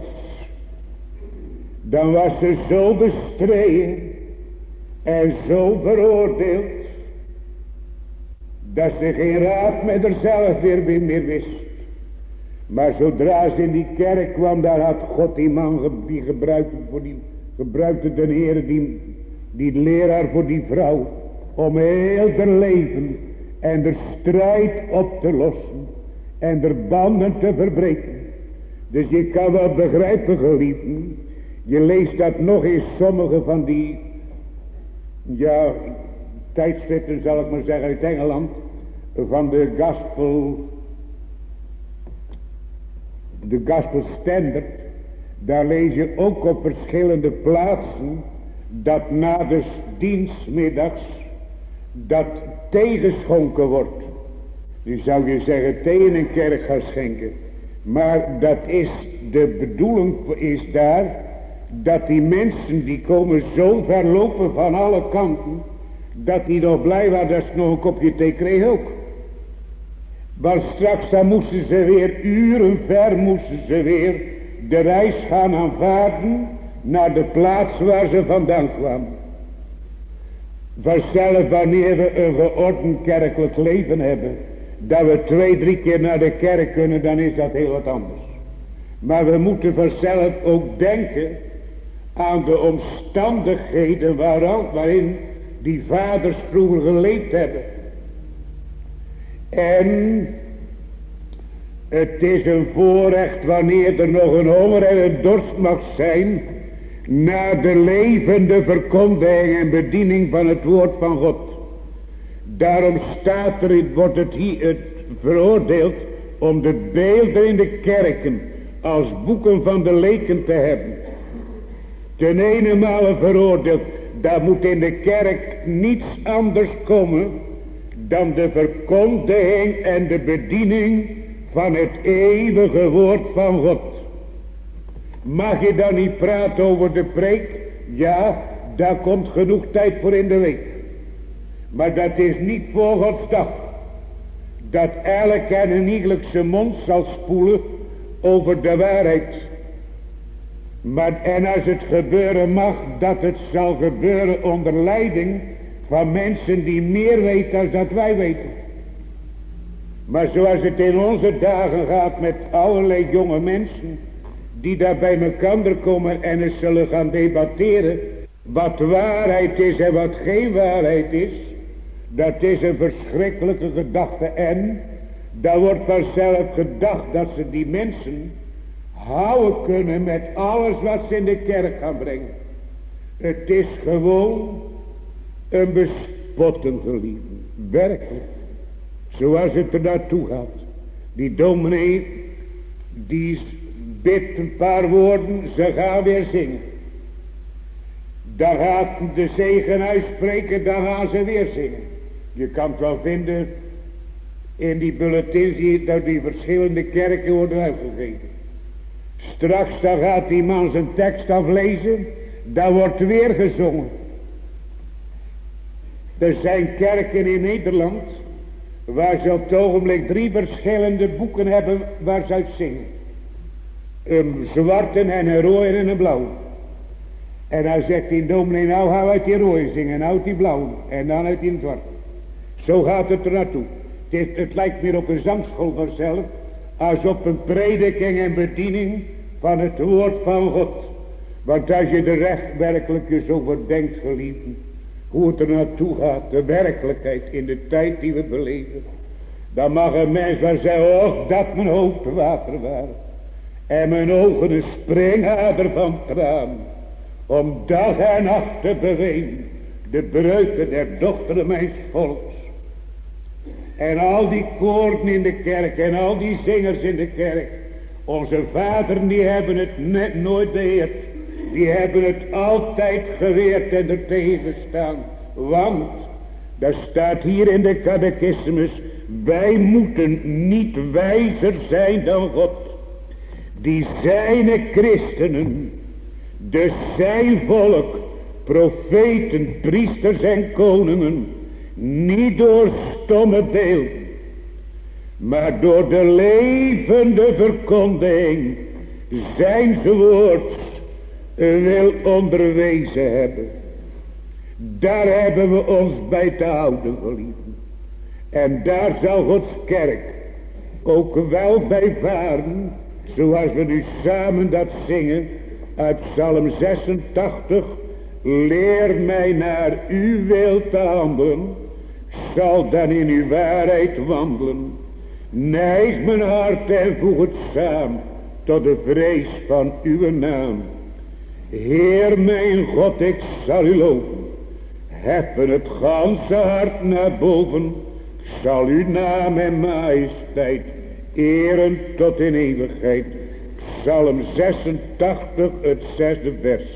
Dan was ze zo bestreden. En zo veroordeeld. Dat ze geen raad met haarzelf weer meer wist. Maar zodra ze in die kerk kwam. Daar had God die man die gebruikte de Heer die leraar voor die vrouw. Om heel haar leven en de strijd op te lossen. En de banden te verbreken. Dus je kan wel begrijpen, geliefden. Je leest dat nog in sommige van die tijdschriften, zal ik maar zeggen, uit Engeland. Van de Gospel Standard. Daar lees je ook op verschillende plaatsen. Dat na de dienstmiddags. Dat thee geschonken wordt. Nu zou je zeggen thee in een kerk gaan schenken. Maar dat is, de bedoeling is daar. Dat die mensen die komen zo ver lopen van alle kanten. Dat die nog blij waren dat ze nog een kopje thee kregen ook. Want straks dan moesten ze weer uren ver de reis gaan aanvaarden. Naar de plaats waar ze vandaan kwamen. Vanzelf wanneer we een geordend kerkelijk leven hebben. Dat we 2, 3 keer naar de kerk kunnen, dan is dat heel wat anders. Maar we moeten vanzelf ook denken aan de omstandigheden waarin die vaders vroeger geleefd hebben. En het is een voorrecht wanneer er nog een honger en een dorst mag zijn naar de levende verkondiging en bediening van het woord van God. Daarom wordt het hier veroordeeld om de beelden in de kerken als boeken van de leken te hebben. Ten ene veroordeeld, daar moet in de kerk niets anders komen dan de verkondiging en de bediening van het eeuwige woord van God. Mag je dan niet praten over de preek? Ja, daar komt genoeg tijd voor in de week. Maar dat is niet voor Gods dag. Dat elk en ieder zijn mond zal spoelen over de waarheid. En als het gebeuren mag, dat het zal gebeuren onder leiding van mensen die meer weten dan dat wij weten. Maar zoals het in onze dagen gaat met allerlei jonge mensen die daar bij elkaar komen en eens zullen gaan debatteren wat waarheid is en wat geen waarheid is. Dat is een verschrikkelijke gedachte en daar wordt vanzelf gedacht dat ze die mensen houden kunnen met alles wat ze in de kerk gaan brengen. Het is gewoon een bespotting, geliefden. Werkelijk. Zoals het er naartoe gaat. Die dominee, die bidt een paar woorden, ze gaan weer zingen. Dan gaat de zegen uitspreken, dan gaan ze weer zingen. Je kan het wel vinden in die bulletins dat die verschillende kerken worden uitgegeven. Straks dan gaat die man zijn tekst aflezen, dan wordt weer gezongen. Er zijn kerken in Nederland waar ze op het ogenblik 3 verschillende boeken hebben waar ze uit zingen. Een zwarte en een rode en een blauw. En dan zegt die dominee, nou gaan we uit die rode zingen, nou uit die blauw en dan uit die zwarte. Zo gaat het er naartoe. Het lijkt meer op een zangschool vanzelf, als op een prediking en bediening van het woord van God. Want als je er echt werkelijk eens over denkt, geliefden, hoe het er naartoe gaat, de werkelijkheid in de tijd die we beleven, dan mag een mens wel zeggen, och dat mijn hoofd te water waren en mijn ogen een springader van traan, om dag en nacht te bewegen de breuken der dochteren mijns volks. En al die koorden in de kerk en al die zingers in de kerk, onze vaderen die hebben het net nooit beheerd. Die hebben het altijd geweerd en er tegen gestaan. Want, daar staat hier in de catechismus, wij moeten niet wijzer zijn dan God. Die zijne christenen, dus zijn volk, profeten, priesters en koningen, niet door stomme beelden, maar door de levende verkondiging zijn woord wil onderwezen hebben. Daar hebben we ons bij te houden, geliefden. En daar zal Gods kerk ook wel bij varen, zoals we nu samen dat zingen uit Psalm 86. Leer mij naar uw wil te handelen, zal dan in uw waarheid wandelen. Neig mijn hart en voeg het samen tot de vrees van uw naam. Heer mijn God, ik zal u loven. Heffen het ganse hart naar boven. Ik zal uw naam en majesteit eren tot in eeuwigheid. Psalm 86, het 6e vers.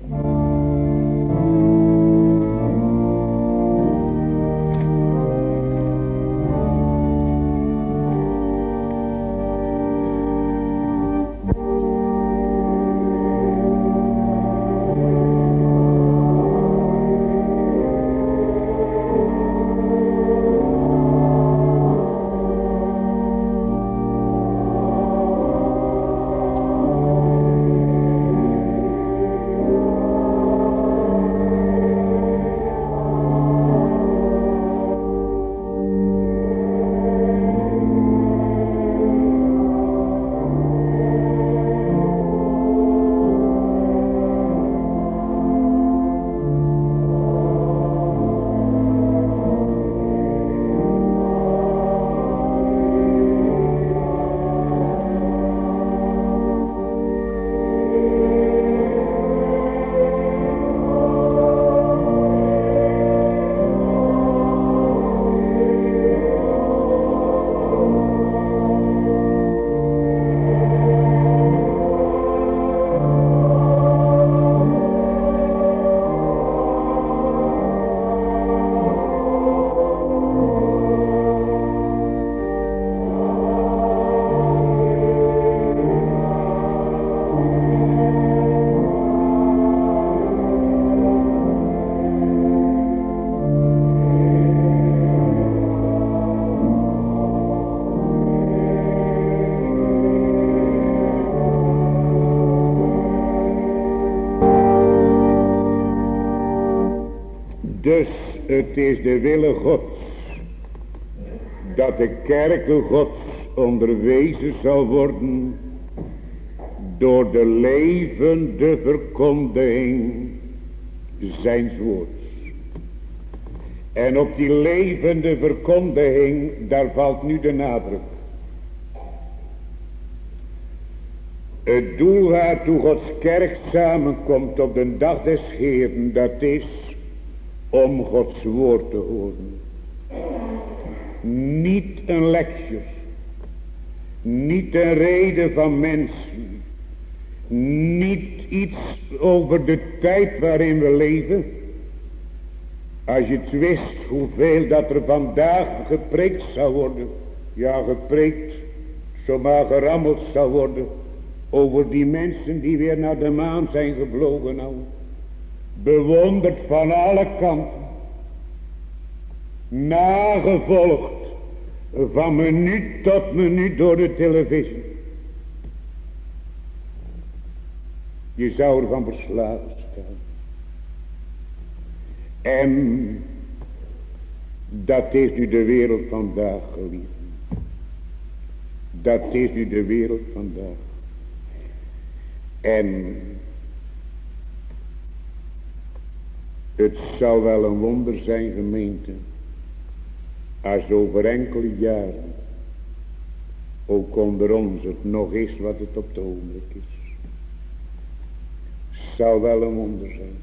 Dus het is de wille Gods dat de kerken Gods onderwezen zal worden door de levende verkondiging zijns woords. En op die levende verkondiging, daar valt nu de nadruk. Het doel waartoe Gods kerk samenkomt op de dag des Heeren, dat is om Gods woord te horen. Niet een lecture, niet een reden van mensen, niet iets over de tijd waarin we leven. Als je het wist hoeveel dat er vandaag gepreekt zou worden. Ja, gepreekt, zomaar gerammeld zou worden. Over die mensen die weer naar de maan zijn gevlogen nou. Bewonderd van alle kanten. Nagevolgd van minuut tot minuut door de televisie. Je zou ervan verslagen staan. En dat is nu de wereld vandaag, geliefden. Dat is nu de wereld vandaag. En het zou wel een wonder zijn, gemeente, als over enkele jaren ook onder ons het nog is wat het op het ogenblik is. Zou wel een wonder zijn.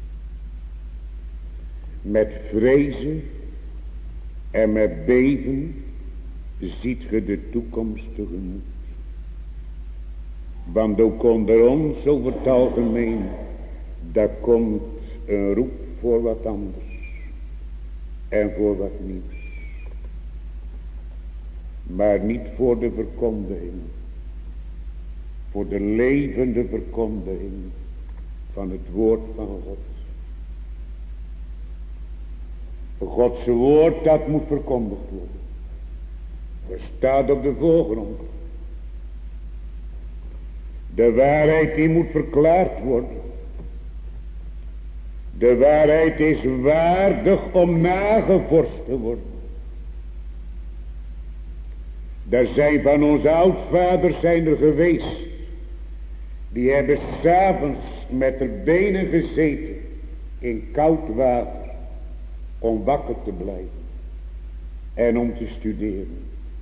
Met vrezen en met beven ziet ge de toekomst tegemoet. Want ook onder ons over het algemeen, daar komt een roep voor wat anders en voor wat nieuws. Maar niet voor de verkondiging, voor de levende verkondiging van het woord van God. Gods woord dat moet verkondigd worden. Er staat op de voorgrond. De waarheid die moet verklaard worden. De waarheid is waardig om nagevorst te worden. Er zijn van onze oudvaders zijn er geweest. Die hebben 's avonds met de benen gezeten in koud water. Om wakker te blijven. En om te studeren.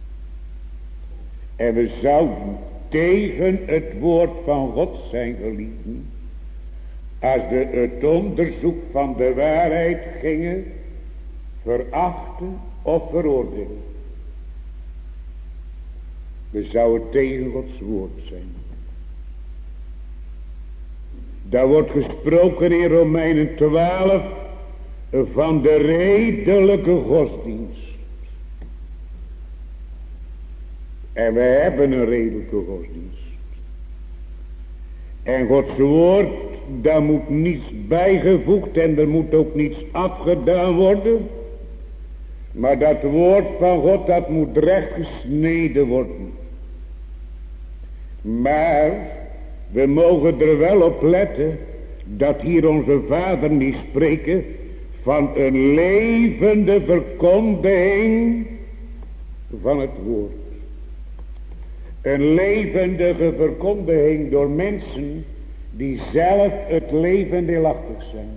En we zouden tegen het woord van God zijn, geliefden. Als we het onderzoek van de waarheid gingen verachten of veroordelen. We zouden tegen Gods woord zijn. Daar wordt gesproken in Romeinen 12 van de redelijke godsdienst. En we hebben een redelijke godsdienst. En Gods woord, daar moet niets bijgevoegd en er moet ook niets afgedaan worden. Maar dat woord van God, dat moet recht gesneden worden. Maar we mogen er wel op letten dat hier onze Vader niet spreken van een levende verkondiging van het woord. Een levendige verkondiging door mensen die zelf het leven deelachtig zijn.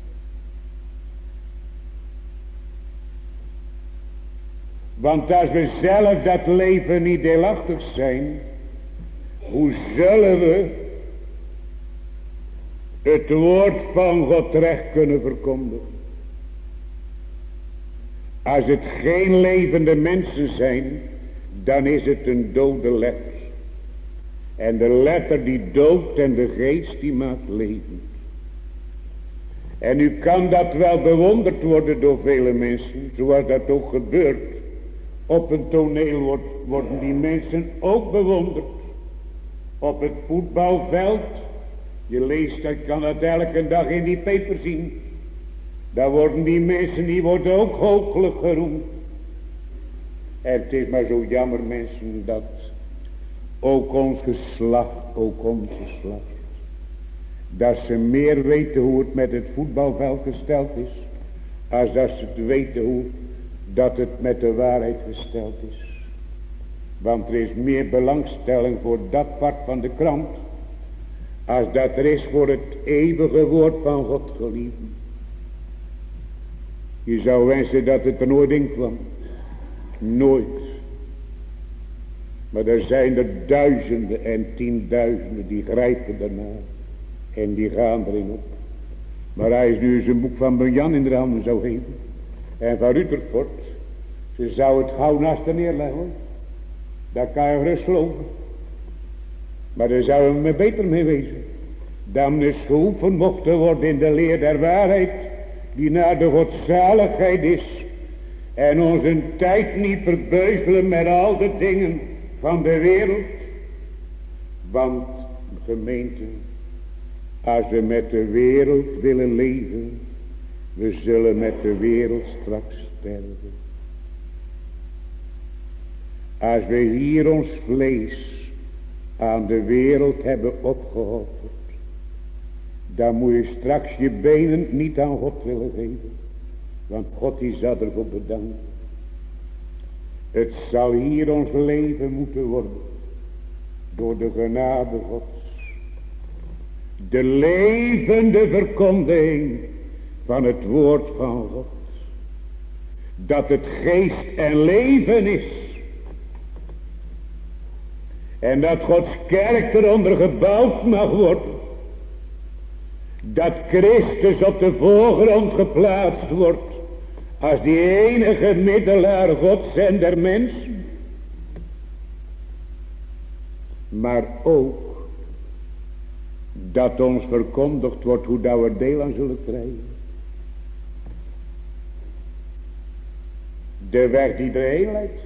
Want als we zelf dat leven niet deelachtig zijn, hoe zullen we het woord van God recht kunnen verkondigen? Als het geen levende mensen zijn, dan is het een dode letter. En de letter die doodt en de geest die maakt levend. En nu kan dat wel bewonderd worden door vele mensen, zoals dat ook gebeurt. Op een toneel worden die mensen ook bewonderd. Op het voetbalveld, je leest, dat kan dat elke dag in die paper zien. Daar worden die mensen, die worden ook hooglijk geroemd. En het is maar zo jammer, mensen, dat ook ons geslacht, dat ze meer weten hoe het met het voetbalveld gesteld is, als dat ze het weten hoe dat het met de waarheid gesteld is. Want er is meer belangstelling voor dat part van de krant, als dat er is voor het eeuwige woord van God, geliefden. Je zou wensen dat het er nooit in kwam. Nooit. Maar er zijn er duizenden en tienduizenden die grijpen daarna. En die gaan erin op. Maar hij is nu eens een boek van Bunyan in de handen zou geven. En van Rutherford. Ze zou het gauw naast haar neerleggen hoor. Daar kan je gerust geloven. Maar daar zouden we beter mee wezen. Dan we geoefend mochten worden in de leer der waarheid. Die naar de godzaligheid is. En onze tijd niet verbeuzelen met al de dingen van de wereld. Want gemeente, als we met de wereld willen leven, we zullen met de wereld straks sterven. Als we hier ons vlees aan de wereld hebben opgeofferd, dan moet je straks je benen niet aan God willen geven. Want God die zal ervoor bedanken. Het zal hier ons leven moeten worden. Door de genade Gods. De levende verkondiging van het woord van God. Dat het geest en leven is. En dat Gods kerk eronder gebouwd mag worden. Dat Christus op de voorgrond geplaatst wordt. Als die enige middelaar Gods en der mensen. Maar ook dat ons verkondigd wordt hoe dat we deel aan zullen krijgen. De weg die erheen leidt.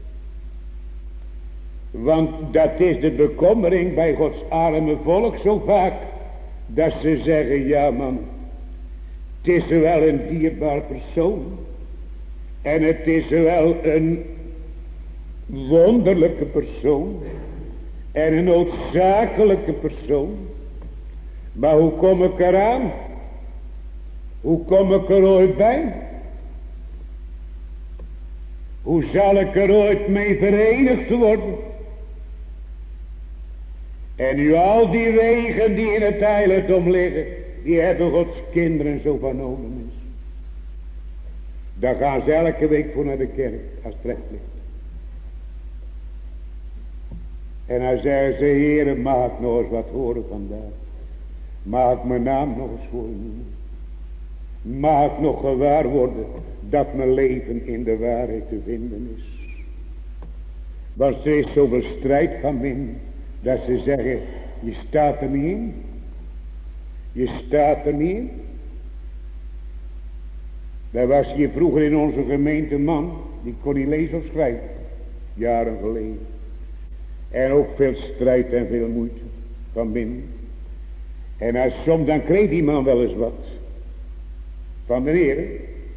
Want dat is de bekommering bij Gods arme volk zo vaak. Dat ze zeggen, ja man, het is wel een dierbaar persoon. En het is wel een wonderlijke persoon. En een noodzakelijke persoon. Maar hoe kom ik eraan? Hoe kom ik er ooit bij? Hoe zal ik er ooit mee verenigd worden? En nu al die wegen die in het heiligdom liggen, die hebben Gods kinderen zo van nodig. Daar gaan ze elke week voor naar de kerk, als het recht ligt. En dan zeggen ze, Heere, mag ik nog eens wat horen vandaag? Mag ik mijn naam nog eens horen? Mag ik nog gewaar worden dat mijn leven in de waarheid te vinden is? Want er is zoveel strijd van binnen, dat ze zeggen, je staat er niet in. Je staat er niet in. Daar was hier vroeger in onze gemeente man, die kon niet lezen of schrijven. Jaren geleden. En ook veel strijd en veel moeite van binnen. En als soms dan kreeg die man wel eens wat. Van de Heer.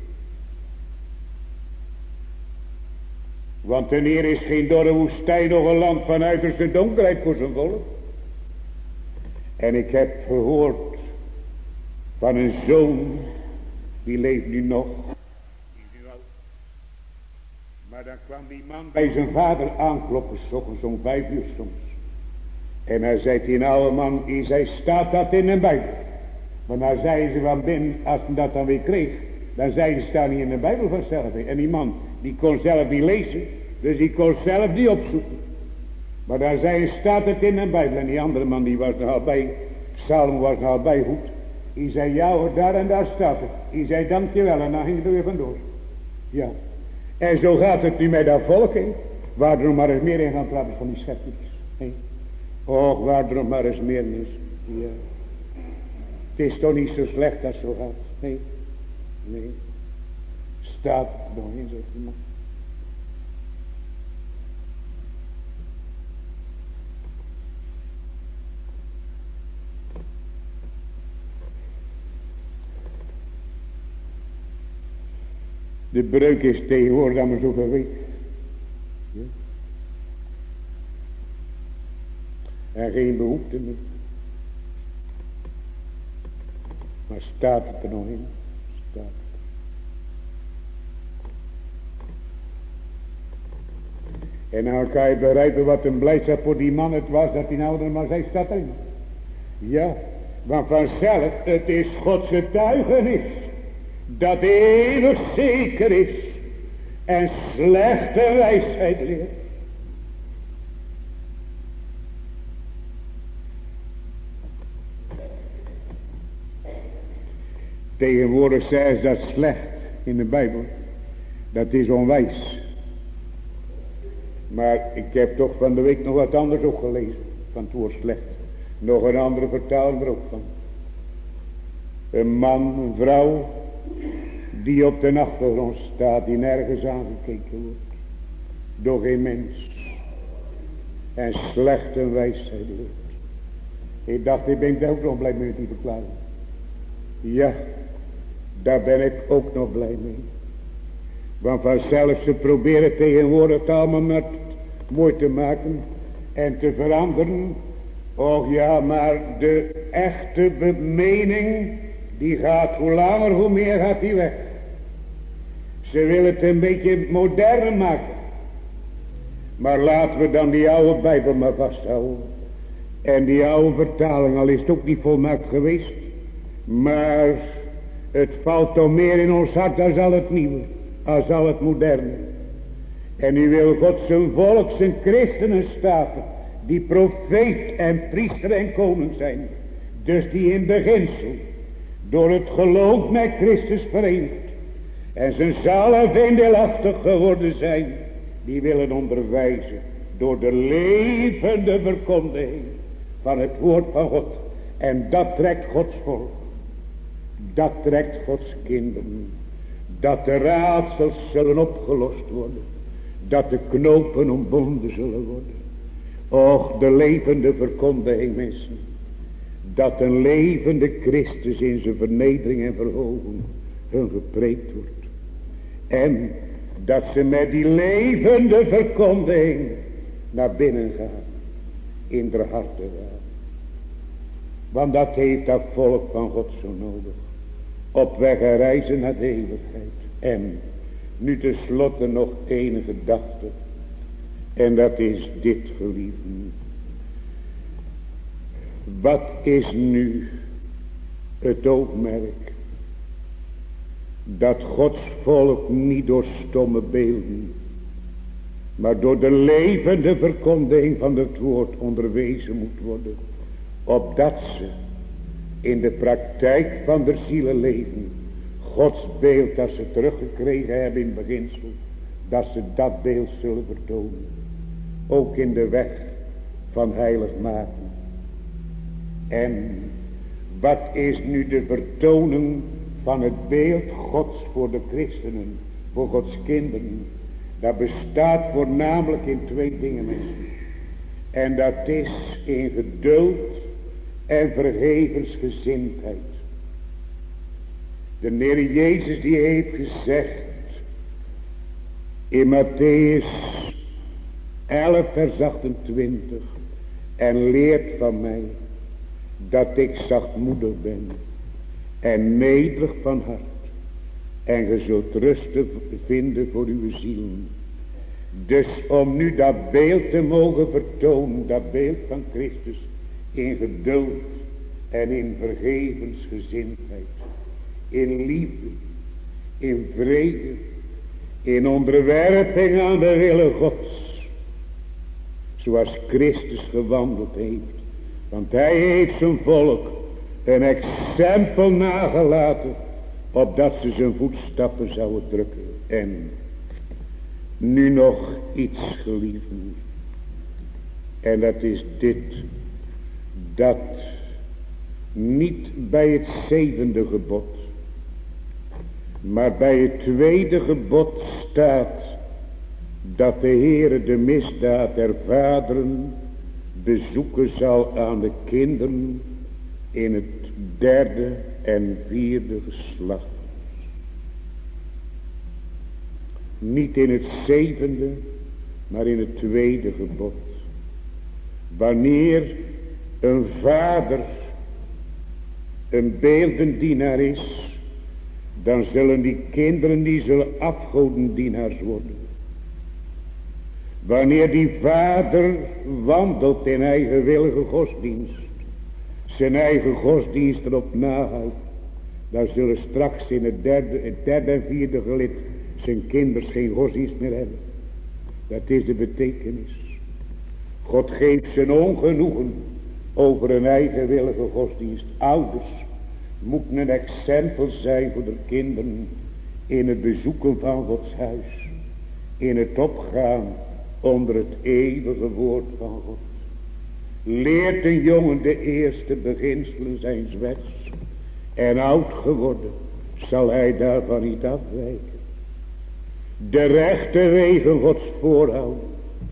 Want de Heer is geen dorre woestijn, nog een land van uiterste donkerheid voor zijn volk. En ik heb gehoord van een zoon, die leeft nu nog. Die is nu oud. Maar dan kwam die man bij zijn vader aankloppen, zo'n 5 uur soms. En hij zei, die oude man, hij zei, staat dat in een Bijbel? Maar nou zeiden ze van binnen, als hij dat dan weer kreeg, dan zeiden ze, staat niet in de Bijbel vanzelf. En die man, die kon zelf niet lezen, dus die kon zelf niet opzoeken. Maar dan zei hij, staat het in een Bijbel? En die andere man, die was nogal bij, Salom was nogal bijgoed. Die zei, ja hoor, daar en daar staat het. Die zei, dankjewel, en dan ging het er weer vandoor. Ja. En zo gaat het nu met dat volk, hè. Waar er nog maar eens meer in gaan trappen van die sceptisch. Hè. Och, waar er nog maar eens meer is. Ja. Het is toch niet zo slecht als zo gaat. Nee. Nee. Staat er nog in, zegt de man. De breuk is tegenwoordig dat men zoveel weet. Ja. En geen behoefte meer. Maar staat het er nog in? Staat het. En dan kan je begrijpen wat een blijdschap voor die man het was, dat hij nou er maar zei, staat erin. Ja, want vanzelf, het is Gods getuigenis. Dat eeuwig zeker is. En slechte wijsheid leert. Tegenwoordig zeggen ze dat slecht in de Bijbel. Dat is onwijs. Maar ik heb toch van de week nog wat anders ook gelezen. van het woord slecht. Nog een andere vertaling er ook van. Een man, een vrouw, die op de achtergrond staat, die nergens aangekeken wordt. Door geen mens. En slecht en wijsheid leert. Ik dacht, ik ben ook nog blij met die verklaring. Ja, daar ben ik ook nog blij mee. Want vanzelf ze proberen tegenwoordig het allemaal maar mooi te maken en te veranderen. Och ja, maar de echte mening, die gaat hoe langer hoe meer gaat die weg. Ze willen het een beetje modern maken. Maar laten we dan die oude Bijbel maar vasthouden. En die oude vertaling, al is het ook niet volmaakt geweest. Maar het valt toch meer in ons hart als al het nieuwe. Als al het moderne. En nu wil God zijn volk, zijn christenen staten. Die profeet en priester en koning zijn. Dus die in beginsel. Door het geloof met Christus verenigd. En zijn zalf en deelachtig geworden zijn. Die willen onderwijzen. Door de levende verkondiging. Van het woord van God. En dat trekt Gods volk. Dat trekt Gods kinderen. Dat de raadsels zullen opgelost worden. Dat de knopen ontbonden zullen worden. Och, de levende verkondiging, mensen. Dat een levende Christus in zijn vernedering en verhoging hun gepreekt wordt. En dat ze met die levende verkondiging naar binnen gaan. In de harten gaan. Want dat heeft dat volk van God zo nodig. Op weg en reizen naar de eeuwigheid. En nu tenslotte nog één gedachte. En dat is dit, geliefden. Wat is nu het oogmerk? Dat Gods volk niet door stomme beelden, maar door de levende verkondiging van het woord onderwezen moet worden. Opdat ze in de praktijk van der zielenleven Gods beeld dat ze teruggekregen hebben in beginsel, dat ze dat beeld zullen vertonen. Ook in de weg van heilig maken. En wat is nu de vertoning van het beeld Gods voor de christenen, voor Gods kinderen? Dat bestaat voornamelijk in twee dingen, mensen. En dat is in geduld en vergevensgezindheid. De Heer Jezus die heeft gezegd in Matthäus 11 vers 28. En leert van mij dat ik zachtmoedig ben en nederig van hart. En ge zult rusten vinden voor uw zielen. Dus om nu dat beeld te mogen vertonen, dat beeld van Christus, in geduld en in vergevensgezindheid, in liefde, in vrede, in onderwerping aan de wille Gods, zoals Christus gewandeld heeft. Want hij heeft zijn volk een exempel nagelaten, opdat ze zijn voetstappen zouden drukken. En nu nog iets, geliefden. En dat is dit. Dat niet bij het 7e gebod, maar bij het 2e gebod staat dat de Heere de misdaad der vaderen bezoeken zal aan de kinderen in het 3e en 4e geslacht. Niet in het 7e, maar in het 2e gebod. Wanneer een vader een beeldendienaar is, dan zullen die kinderen, die zullen afgodendienaars worden. Wanneer die vader wandelt in eigenwillige godsdienst, zijn eigen godsdienst erop nahoudt, dan zullen straks in het 3e en 4e gelid zijn kinderen geen godsdienst meer hebben. Dat is de betekenis. God geeft zijn ongenoegen over een eigenwillige godsdienst. Ouders moeten een exempel zijn voor de kinderen in het bezoeken van Gods huis, in het opgaan onder het eeuwige woord van God. Leert een jongen de eerste beginselen zijns wegs. En oud geworden zal hij daarvan niet afwijken. De rechte wegen Gods voorhouden.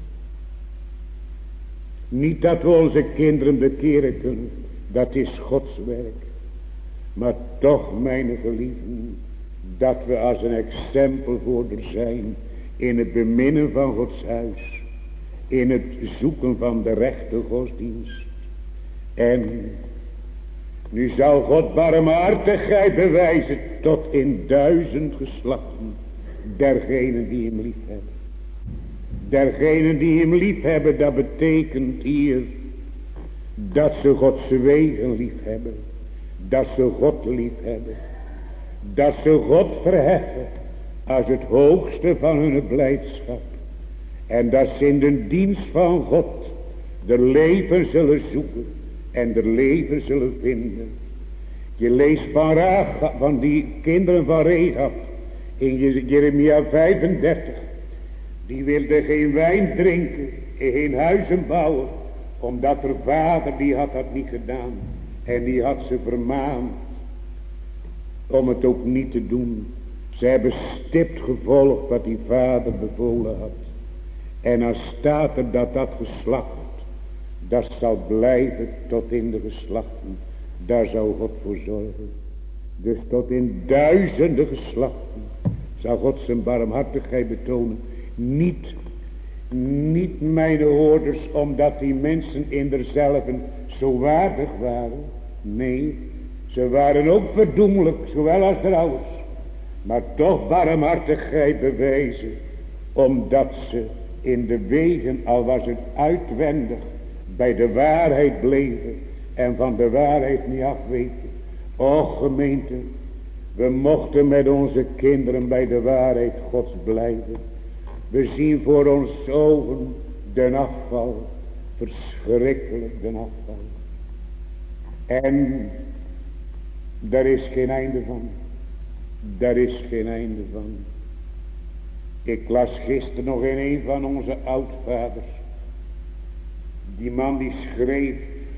Niet dat we onze kinderen bekeren kunnen. Dat is Gods werk. Maar toch, mijn geliefden, dat we als een exempel voor er zijn in het beminnen van Gods huis. In het zoeken van de rechte godsdienst. En nu zal God barmhartigheid bewijzen tot in 1000 geslachten. Dergenen die hem lief hebben. Dergenen die hem lief hebben, dat betekent hier dat ze Gods wegen lief hebben. Dat ze God lief hebben. Dat ze God verheffen als het hoogste van hun blijdschap. En dat ze in de dienst van God de leven zullen zoeken en de leven zullen vinden. Je leest van die kinderen van Rehab in Jeremia 35. Die wilden geen wijn drinken en geen huizen bouwen. Omdat haar vader die had dat niet gedaan. En die had ze vermaand om het ook niet te doen. Ze hebben stipt gevolgd wat die vader bevolen had. En dan staat er dat geslacht, dat zal blijven tot in de geslachten. Daar zou God voor zorgen. Dus tot in 1000 geslachten zal God zijn barmhartigheid betonen. Niet mijn hoorders, omdat die mensen in derzelven zo waardig waren. Nee, ze waren ook verdoemelijk, zowel als er ouders. Maar toch barmhartigheid bewijzen, omdat ze in de wegen, al was het uitwendig, bij de waarheid bleven en van de waarheid niet afweken. Och gemeente, we mochten met onze kinderen bij de waarheid Gods blijven. We zien voor ons ogen den afval, verschrikkelijk den afval. En daar is geen einde van. Daar is geen einde van. Ik las gisteren nog in een van onze oudvaders. Die man die schreef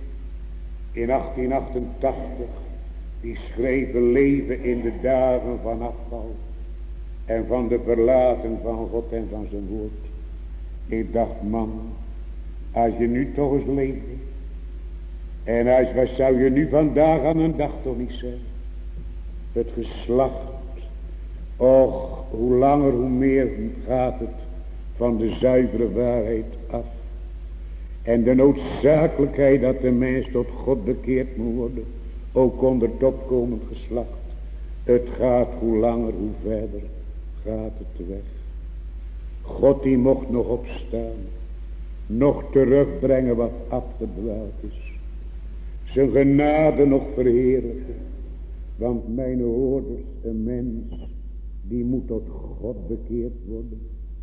in 1888. Die schreef een leven in de dagen van afval. En van de verlating van God en van zijn woord. Ik dacht, man, als je nu toch eens leeft. En wat zou je nu vandaag aan een dag toch niet zijn? Het geslacht. Och, hoe langer hoe meer gaat het van de zuivere waarheid af. En de noodzakelijkheid dat de mens tot God bekeerd moet worden. Ook onder het opkomend geslacht. Het gaat hoe langer hoe verder gaat het weg. God die mocht nog opstaan. Nog terugbrengen wat afgedwaald is. Zijn genade nog verheerlijken. Want mijn hoorders, een mens, die moet tot God bekeerd worden.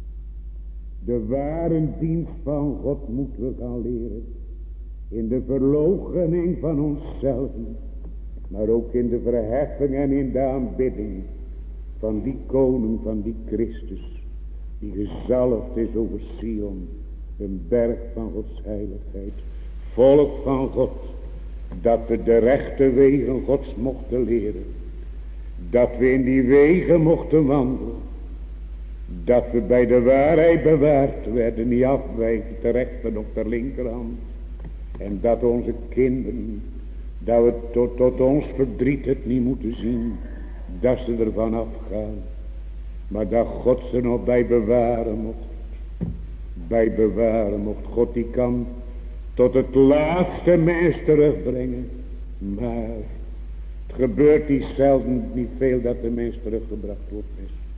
De ware dienst van God moeten we gaan leren. In de verloochening van onszelf. Maar ook in de verheffing en in de aanbidding. Van die koning, van die Christus. Die gezalfd is over Sion. Een berg van Gods heiligheid. Volk van God. Dat we de rechte wegen Gods mochten leren. Dat we in die wegen mochten wandelen. Dat we bij de waarheid bewaard werden. Niet afwijken ter rechter of ter linkerhand. En dat onze kinderen. Dat we tot ons verdriet het niet moeten zien. Dat ze ervan afgaan. Maar dat God ze nog bij bewaren mocht. Bij bewaren mocht. God die kan tot het laatste mens terugbrengen. Maar het gebeurt niet zelden, niet veel dat de mens teruggebracht wordt.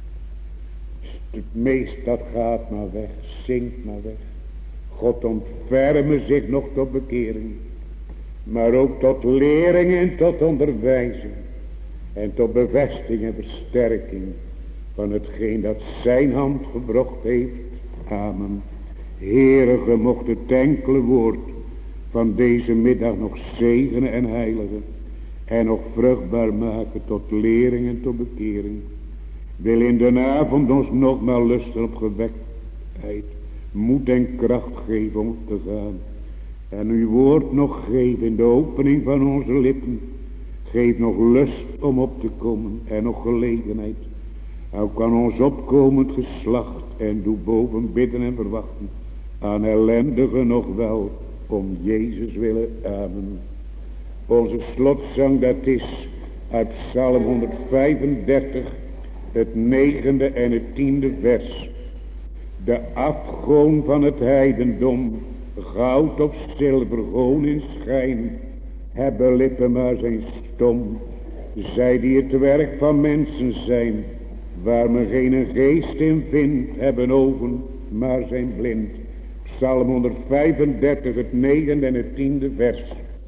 Het meest dat gaat maar weg, zinkt maar weg. God ontferme zich nog tot bekering. Maar ook tot lering en tot onderwijzing. En tot bevestiging en versterking van hetgeen dat zijn hand gebracht heeft. Amen. Heere, ge mocht het enkele woord van deze middag nog zegenen en heiligen. En nog vruchtbaar maken tot lering en tot bekering. Wil in de avond ons nogmaals lusten op gewektheid. Moed en kracht geven om te gaan. En uw woord nog geeft in de opening van onze lippen. Geef nog lust om op te komen en nog gelegenheid. Ook kan ons opkomend geslacht en doe boven bidden en verwachten. Aan ellendigen nog wel om Jezus willen. Amen. Onze slotzang dat is uit Psalm 135, het 9e en het 10e vers. De afgoon van het heidendom, goud of zilver, gewoon in schijn, hebben lippen maar zijn stom. Zij die het werk van mensen zijn, waar men geen geest in vindt, hebben ogen, maar zijn blind. Psalm 135, het 9e en het 10e vers.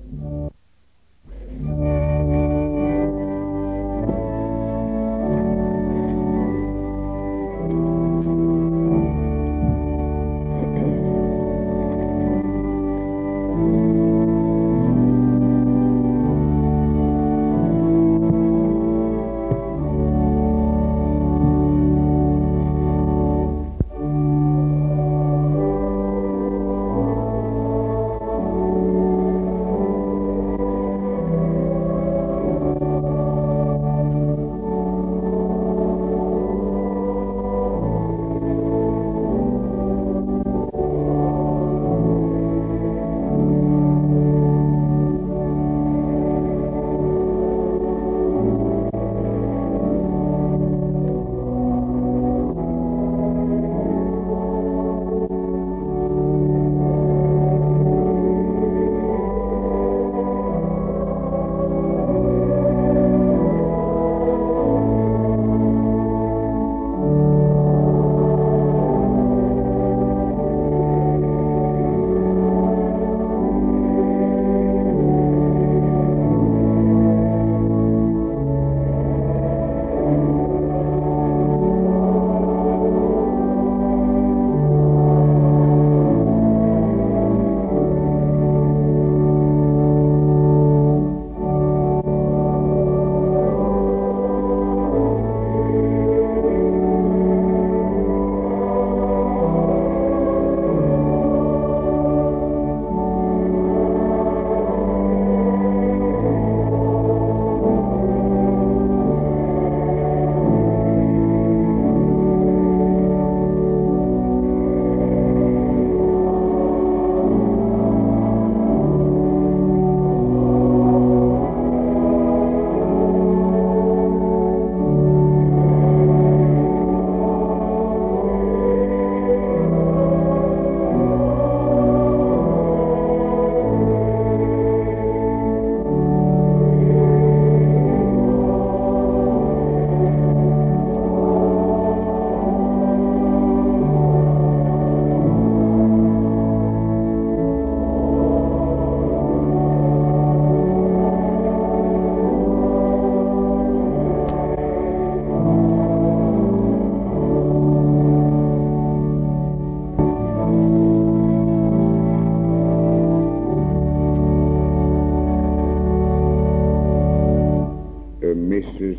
Mrs.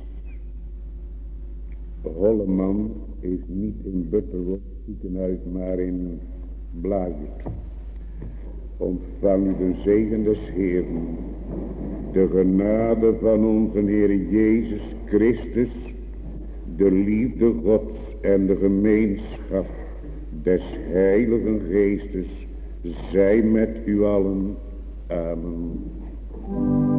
Holleman is niet in Butterworth ziekenhuis, maar in Blaasert. Ontvang de zegen des Heeren, de genade van onze Heer Jezus Christus, de liefde Gods en de gemeenschap des Heiligen Geestes, zij met u allen. Amen.